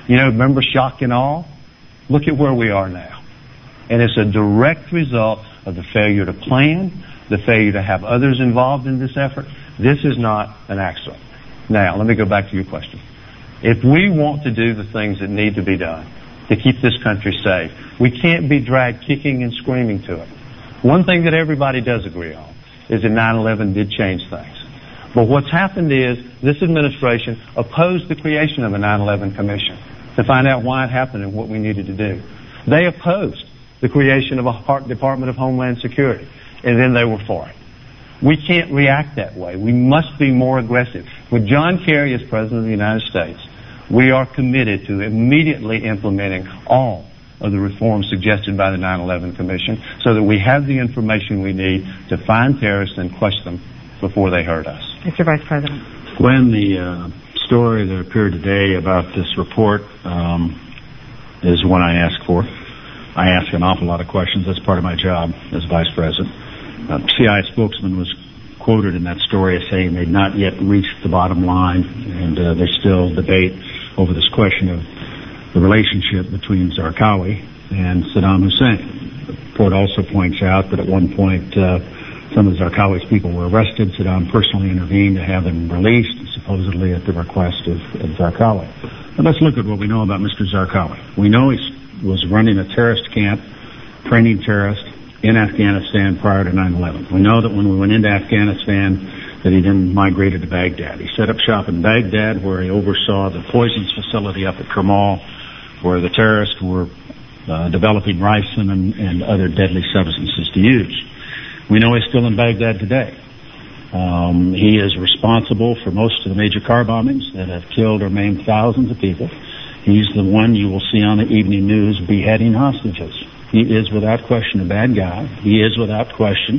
You know, remember shock and awe? Look at where we are now. And it's a direct result of the failure to plan, the failure to have others involved in this effort. This is not an accident. Now, let me go back to your question. If we want to do the things that need to be done to keep this country safe, we can't be dragged kicking and screaming to it. One thing that everybody does agree on is that nine eleven did change things. But what's happened is this administration opposed the creation of a nine eleven commission to find out why it happened and what we needed to do. They opposed the creation of a Department of Homeland Security, and then they were for it. We can't react that way. We must be more aggressive. With John Kerry as President of the United States, we are committed to immediately implementing all of the reforms suggested by the nine eleven Commission so that we have the information we need to find terrorists and crush them before they hurt us. Mister Vice President. Gwen, the uh, story that appeared today about this report um, is one I asked for. I ask an awful lot of questions. That's part of my job as Vice President. Uh, C I A spokesman was quoted in that story as saying they'd not yet reached the bottom line, and uh, there's still debate over this question of the relationship between Zarqawi and Saddam Hussein. The report also points out that at one point uh, some of Zarqawi's people were arrested. Saddam personally intervened to have them released, supposedly at the request of, of Zarqawi. But let's look at what we know about Mister Zarqawi. We know he was running a terrorist camp, training terrorists in Afghanistan prior to nine eleven. We know that when we went into Afghanistan that he then migrated to Baghdad. He set up shop in Baghdad where he oversaw the poisons facility up at Kermal where the terrorists were uh, developing ricin and, and other deadly substances to use. We know he's still in Baghdad today. Um, he is responsible for most of the major car bombings that have killed or maimed thousands of people. He's the one you will see on the evening news beheading hostages. He is without question a bad guy. He is without question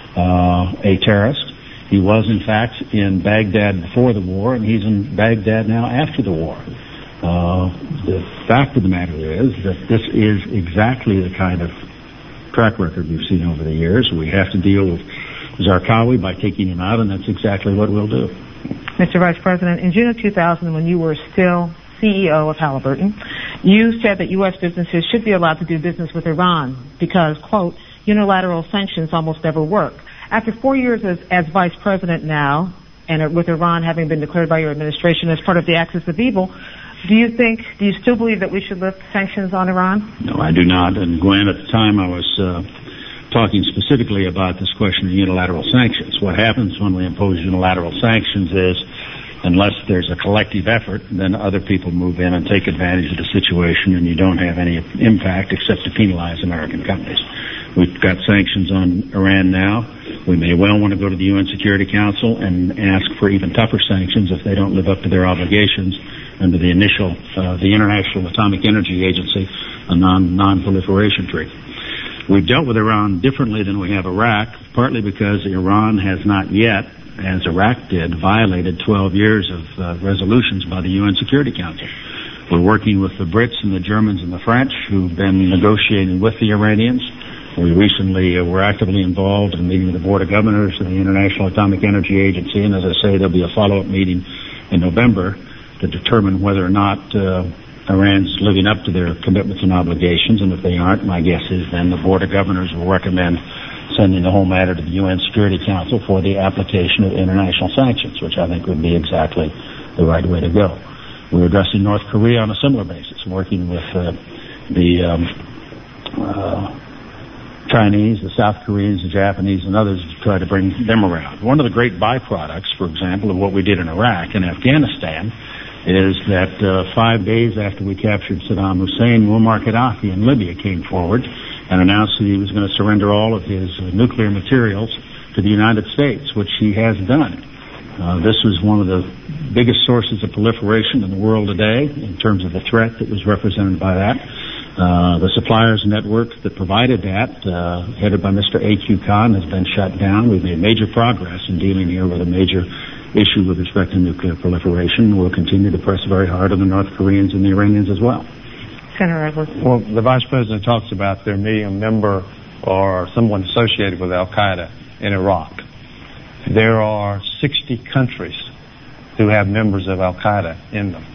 uh, a terrorist. He was, in fact, in Baghdad before the war, and he's in Baghdad now after the war. Uh, the fact of the matter is that this is exactly the kind of track record we've seen over the years. We have to deal with Zarqawi by taking him out, and that's exactly what we'll do. Mister Vice President, in June of two thousand, when you were still C E O of Halliburton, you said that U S businesses should be allowed to do business with Iran because, quote, unilateral sanctions almost never work. After four years as, as Vice President now, and with Iran having been declared by your administration as part of the axis of evil, do you think, do you still believe that we should lift sanctions on Iran? No, I do not. And Gwen, at the time I was uh, talking specifically about this question of unilateral sanctions. What happens when we impose unilateral sanctions is, unless there's a collective effort, then other people move in and take advantage of the situation, and you don't have any impact except to penalize American companies. We've got sanctions on Iran now. We may well want to go to the U N Security Council and ask for even tougher sanctions if they don't live up to their obligations under the initial, uh, the International Atomic Energy Agency, a non, non-proliferation treaty. We've dealt with Iran differently than we have Iraq, partly because Iran has not yet, as Iraq did, violated twelve years of uh, resolutions by the U N Security Council. We're working with the Brits and the Germans and the French, who've been negotiating with the Iranians. We recently uh, were actively involved in meeting with the Board of Governors of the International Atomic Energy Agency, and as I say, there'll be a follow-up meeting in November to determine whether or not uh, Iran's living up to their commitments and obligations, and if they aren't, my guess is then the Board of Governors will recommend sending the whole matter to the U N Security Council for the application of international sanctions, which I think would be exactly the right way to go. We're addressing North Korea on a similar basis, working with uh, the um, uh, Chinese, the South Koreans, the Japanese, and others to try to bring them around. One of the great byproducts, for example, of what we did in Iraq and Afghanistan is that uh, five days after we captured Saddam Hussein, Muammar Gaddafi in Libya came forward and announced that he was going to surrender all of his uh, nuclear materials to the United States, which he has done. Uh, this was one of the biggest sources of proliferation in the world today in terms of the threat that was represented by that. Uh, the suppliers network that provided that, uh, headed by Mister A Q Khan, has been shut down. We've made major progress in dealing here with a major issue with respect to nuclear proliferation. We'll continue to press very hard on the North Koreans and the Iranians as well. Senator Edwards. Well, the Vice President talks about there being a member or someone associated with Al-Qaeda in Iraq. There are sixty countries who have members of Al-Qaeda in them.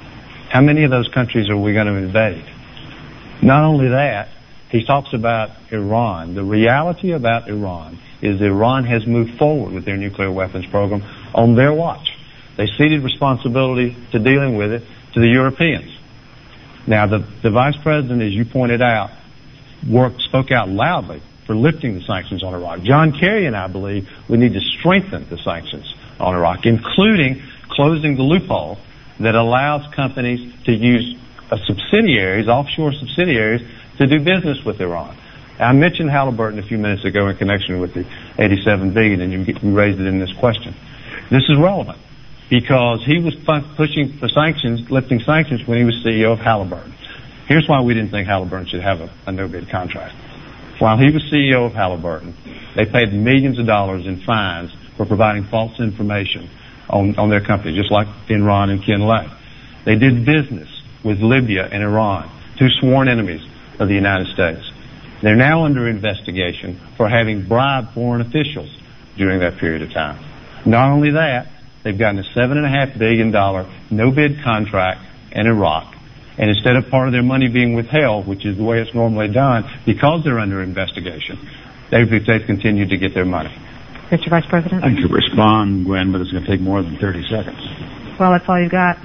How many of those countries are we going to invade? Not only that, he talks about Iran. The reality about Iran is that Iran has moved forward with their nuclear weapons program on their watch. They ceded responsibility to dealing with it to the Europeans. Now, the, the Vice President, as you pointed out, worked, spoke out loudly for lifting the sanctions on Iraq. John Kerry and I believe we need to strengthen the sanctions on Iraq, including closing the loophole that allows companies to use uh, subsidiaries, offshore subsidiaries, to do business with Iran. I mentioned Halliburton a few minutes ago in connection with the eighty-seven billion dollars, and you, you raised it in this question. This is relevant because he was pushing for sanctions, lifting sanctions when he was C E O of Halliburton. Here's why we didn't think Halliburton should have a, a no-bid contract. While he was C E O of Halliburton, they paid millions of dollars in fines for providing false information on, on their company, just like Enron and Kinlay. They did business with Libya and Iran, two sworn enemies of the United States. They're now under investigation for having bribed foreign officials during that period of time. Not only that, they've gotten a seven point five billion dollars no-bid contract in Iraq. And instead of part of their money being withheld, which is the way it's normally done, because they're under investigation, they've, they've continued to get their money. Mister Vice President? I could respond, Gwen, but it's going to take more than thirty seconds. Well, that's all you've got.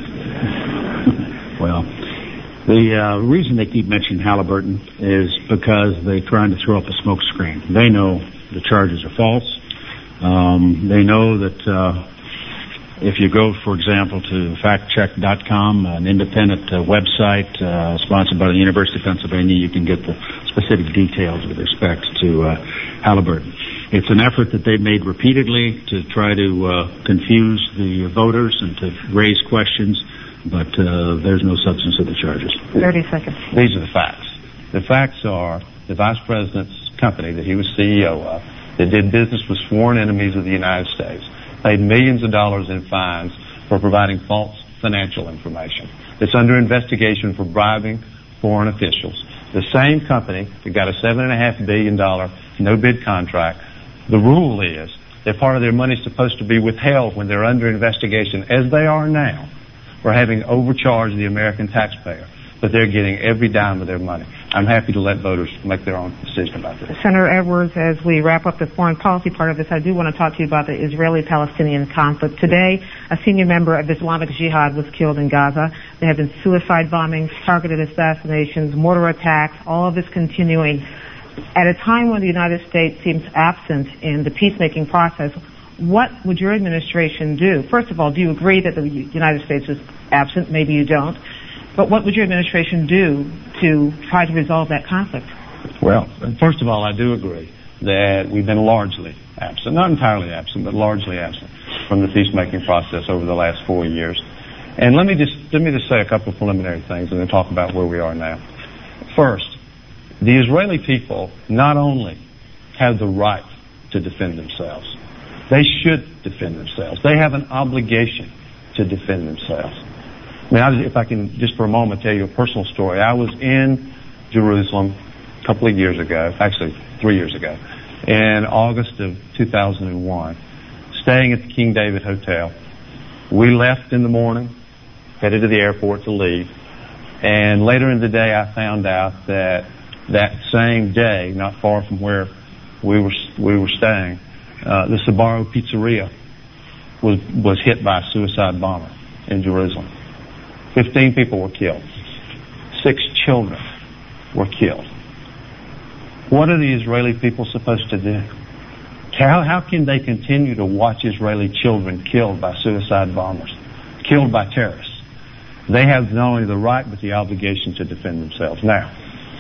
Well, the uh, reason they keep mentioning Halliburton is because they're trying to throw up a smoke screen. They know the charges are false. Um, they know that uh, if you go, for example, to fact check dot com, an independent uh, website uh, sponsored by the University of Pennsylvania, you can get the specific details with respect to uh, Halliburton. It's an effort that they've made repeatedly to try to uh, confuse the voters and to raise questions, but uh, there's no substance of the charges. thirty seconds. These are the facts. The facts are the Vice President's company that he was C E O of, that did business with sworn enemies of the United States, paid millions of dollars in fines for providing false financial information. It's under investigation for bribing foreign officials. The same company that got a seven point five billion dollars no-bid contract, the rule is that part of their money is supposed to be withheld when they're under investigation, as they are now, for having overcharged the American taxpayer. But they're getting every dime of their money. I'm happy to let voters make their own decision about this. Senator Edwards, as we wrap up the foreign policy part of this, I do want to talk to you about the Israeli-Palestinian conflict. Today, a senior member of Islamic Jihad was killed in Gaza. There have been suicide bombings, targeted assassinations, mortar attacks, all of this continuing. At a time when the United States seems absent in the peacemaking process, what would your administration do? First of all, do you agree that the United States is absent? Maybe you don't. But what would your administration do to try to resolve that conflict? Well, first of all, I do agree that we've been largely absent, not entirely absent, but largely absent from the peacemaking process over the last four years. And let me just let me just say a couple of preliminary things and then talk about where we are now. First, the Israeli people not only have the right to defend themselves, they should defend themselves. They have an obligation to defend themselves. I mean, I was, if I can just for a moment tell you a personal story. I was in Jerusalem a couple of years ago, actually three years ago, in August of two thousand one, staying at the King David Hotel. We left in the morning, headed to the airport to leave, and later in the day I found out that that same day, not far from where we were we were staying, uh, the Sbarro Pizzeria was was hit by a suicide bomber in Jerusalem. Fifteen people were killed. Six children were killed. What are the Israeli people supposed to do? How, how can they continue to watch Israeli children killed by suicide bombers, killed by terrorists? They have not only the right but the obligation to defend themselves. Now,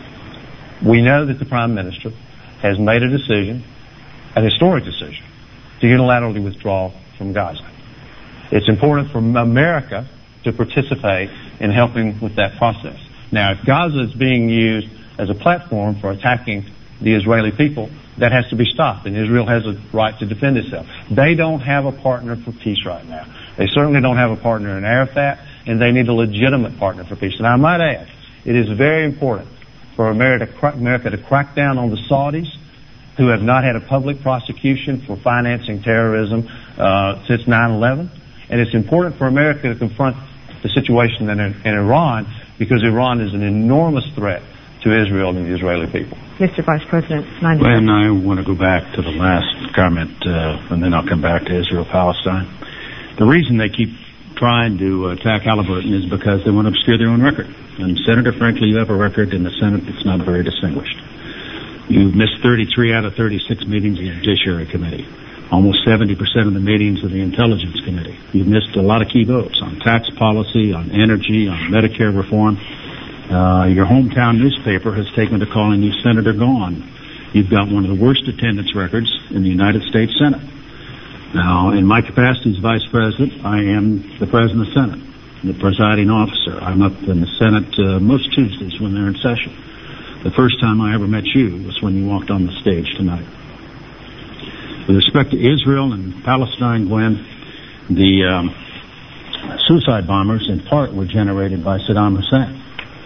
we know that the Prime Minister has made a decision, a historic decision, to unilaterally withdraw from Gaza. It's important for America to participate in helping with that process. Now, if Gaza is being used as a platform for attacking the Israeli people, that has to be stopped, and Israel has a right to defend itself. They don't have a partner for peace right now. They certainly don't have a partner in Arafat, and they need a legitimate partner for peace. And I might add, it is very important for America to, crack, America to crack down on the Saudis, who have not had a public prosecution for financing terrorism uh, since nine eleven. And it's important for America to confront the the situation in, in Iran, because Iran is an enormous threat to Israel and the Israeli people. Mister Vice President, nine Well, and I want to go back to the last comment, uh, and then I'll come back to Israel-Palestine. The reason they keep trying to attack Halliburton is because they want to obscure their own record. And Senator, frankly, you have a record in the Senate that's not very distinguished. You've missed thirty-three out of thirty-six meetings of the Judiciary Committee, almost seventy percent of the meetings of the Intelligence Committee. You've missed a lot of key votes on tax policy, on energy, on Medicare reform. Uh, your hometown newspaper has taken to calling you Senator Gone. You've got one of the worst attendance records in the United States Senate. Now, in my capacity as Vice President, I am the President of the Senate, the presiding officer. I'm up in the Senate uh, most Tuesdays when they're in session. The first time I ever met you was when you walked on the stage tonight. With respect to Israel and Palestine, Gwen, the um, suicide bombers in part were generated by Saddam Hussein,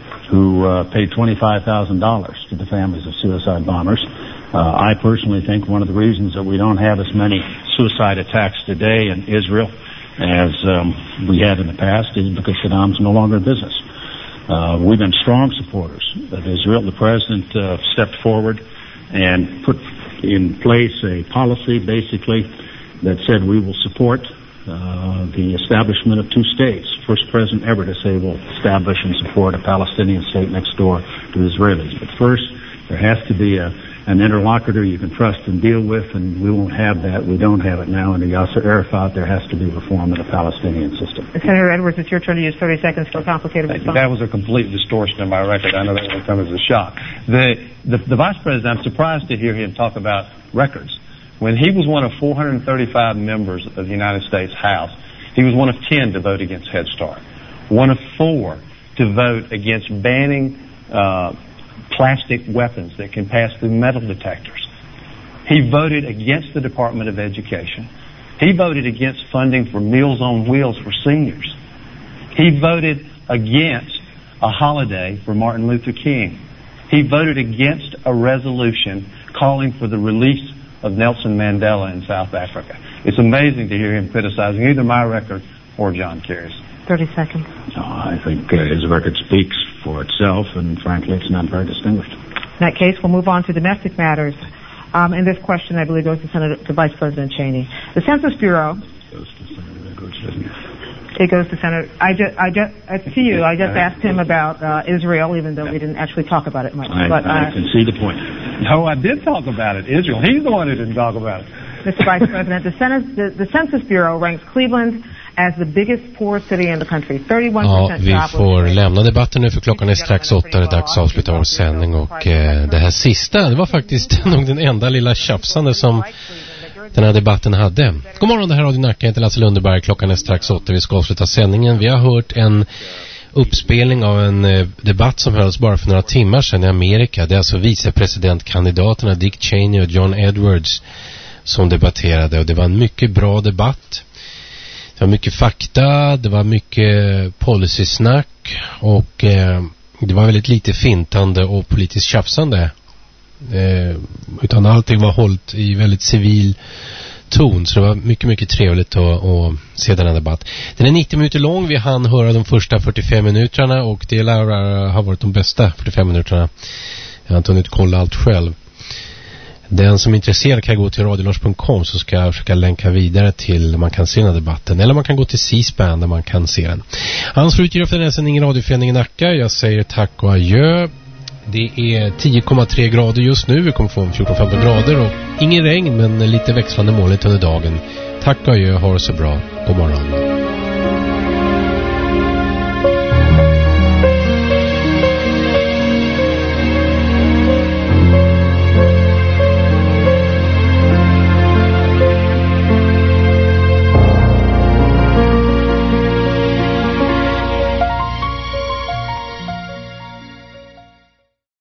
who uh, paid twenty-five thousand dollars to the families of suicide bombers. Uh, I personally think one of the reasons that we don't have as many suicide attacks today in Israel as um, we had in the past is because Saddam's no longer in business. Uh, we've been strong supporters of Israel. The President uh, stepped forward and put in place a policy, basically, that said we will support uh, the establishment of two states. First president ever to say we'll establish and support a Palestinian state next door to the Israelis. But first, there has to be a, an interlocutor you can trust and deal with, and we won't have that. We don't have it now. Under Yasser Arafat, there has to be reform of the Palestinian system. Senator Edwards, it's your turn to use thirty seconds for a complicated response. That was a complete distortion of my record. I know that will come as a shock. The, the, the Vice President, I'm surprised to hear him talk about records. When he was one of four hundred thirty-five members of the United States House, he was one of ten to vote against Head Start, one of four to vote against banning uh, plastic weapons that can pass through metal detectors. He voted against the Department of Education. He voted against funding for Meals on Wheels for seniors. He voted against a holiday for Martin Luther King. He voted against a resolution calling for the release of Nelson Mandela in South Africa. It's amazing to hear him criticizing either my record or John Kerry's. thirty seconds. No, I think uh, his record speaks for itself, and frankly, it's not very distinguished. In that case, we'll move on to domestic matters. Um, and this question, I believe, goes to Senator, to Vice President Cheney. The Census Bureau. It goes to Senator Edwards, doesn't it? It goes to Senator. I just, I just, uh, to you, I just asked him about uh, Israel, even though we didn't actually talk about it much. I, but, I uh, can see the point. No, I did talk about it. Israel. He's the one who didn't talk about it. Mister Vice President, the, Senate, the, the Census Bureau ranks Cleveland as the biggest poor city in the country. thirty-one percent Ja, vi får lämna debatten nu för klockan är strax åtta. Det är dags att avsluta vår sändning. Och eh, det här sista, det var faktiskt nog den enda lilla tjafsande som den här debatten hade. God morgon, det här är Radio Nacka. Jag heter Lasse Lundeberg. Klockan är strax åtta. Vi ska avsluta sändningen. Vi har hört en uppspelning av en eh, debatt som hölls bara för några timmar sedan i Amerika. Det är alltså vicepresidentkandidaterna Dick Cheney och John Edwards som debatterade, och det var en mycket bra debatt. Det var mycket fakta, det var mycket policysnack, och eh, det var väldigt lite fintande och politiskt tjafsande. Eh, utan allting var hållt i väldigt civil ton, så det var mycket, mycket trevligt att, att se den här debatt. Den är nittio minuter lång, vi hann höra de första fyrtiofem minuterna, och det lär ha varit de bästa fyrtiofem minuterna. Jag har inte hunnit kolla allt själv. Den som är intresserad kan gå till radiolars punkt com, så ska jag försöka länka vidare till man kan se den här debatten. Eller man kan gå till C-SPAN där man kan se den. Ansluter efter den här sändningen radioförening i Nacka. Jag säger tack och adjö. Det är tio komma tre grader just nu. Vi kommer få en fjorton femton grader och ingen regn, men lite växlande molnigt under dagen. Tack och adjö, ha det så bra. God morgon.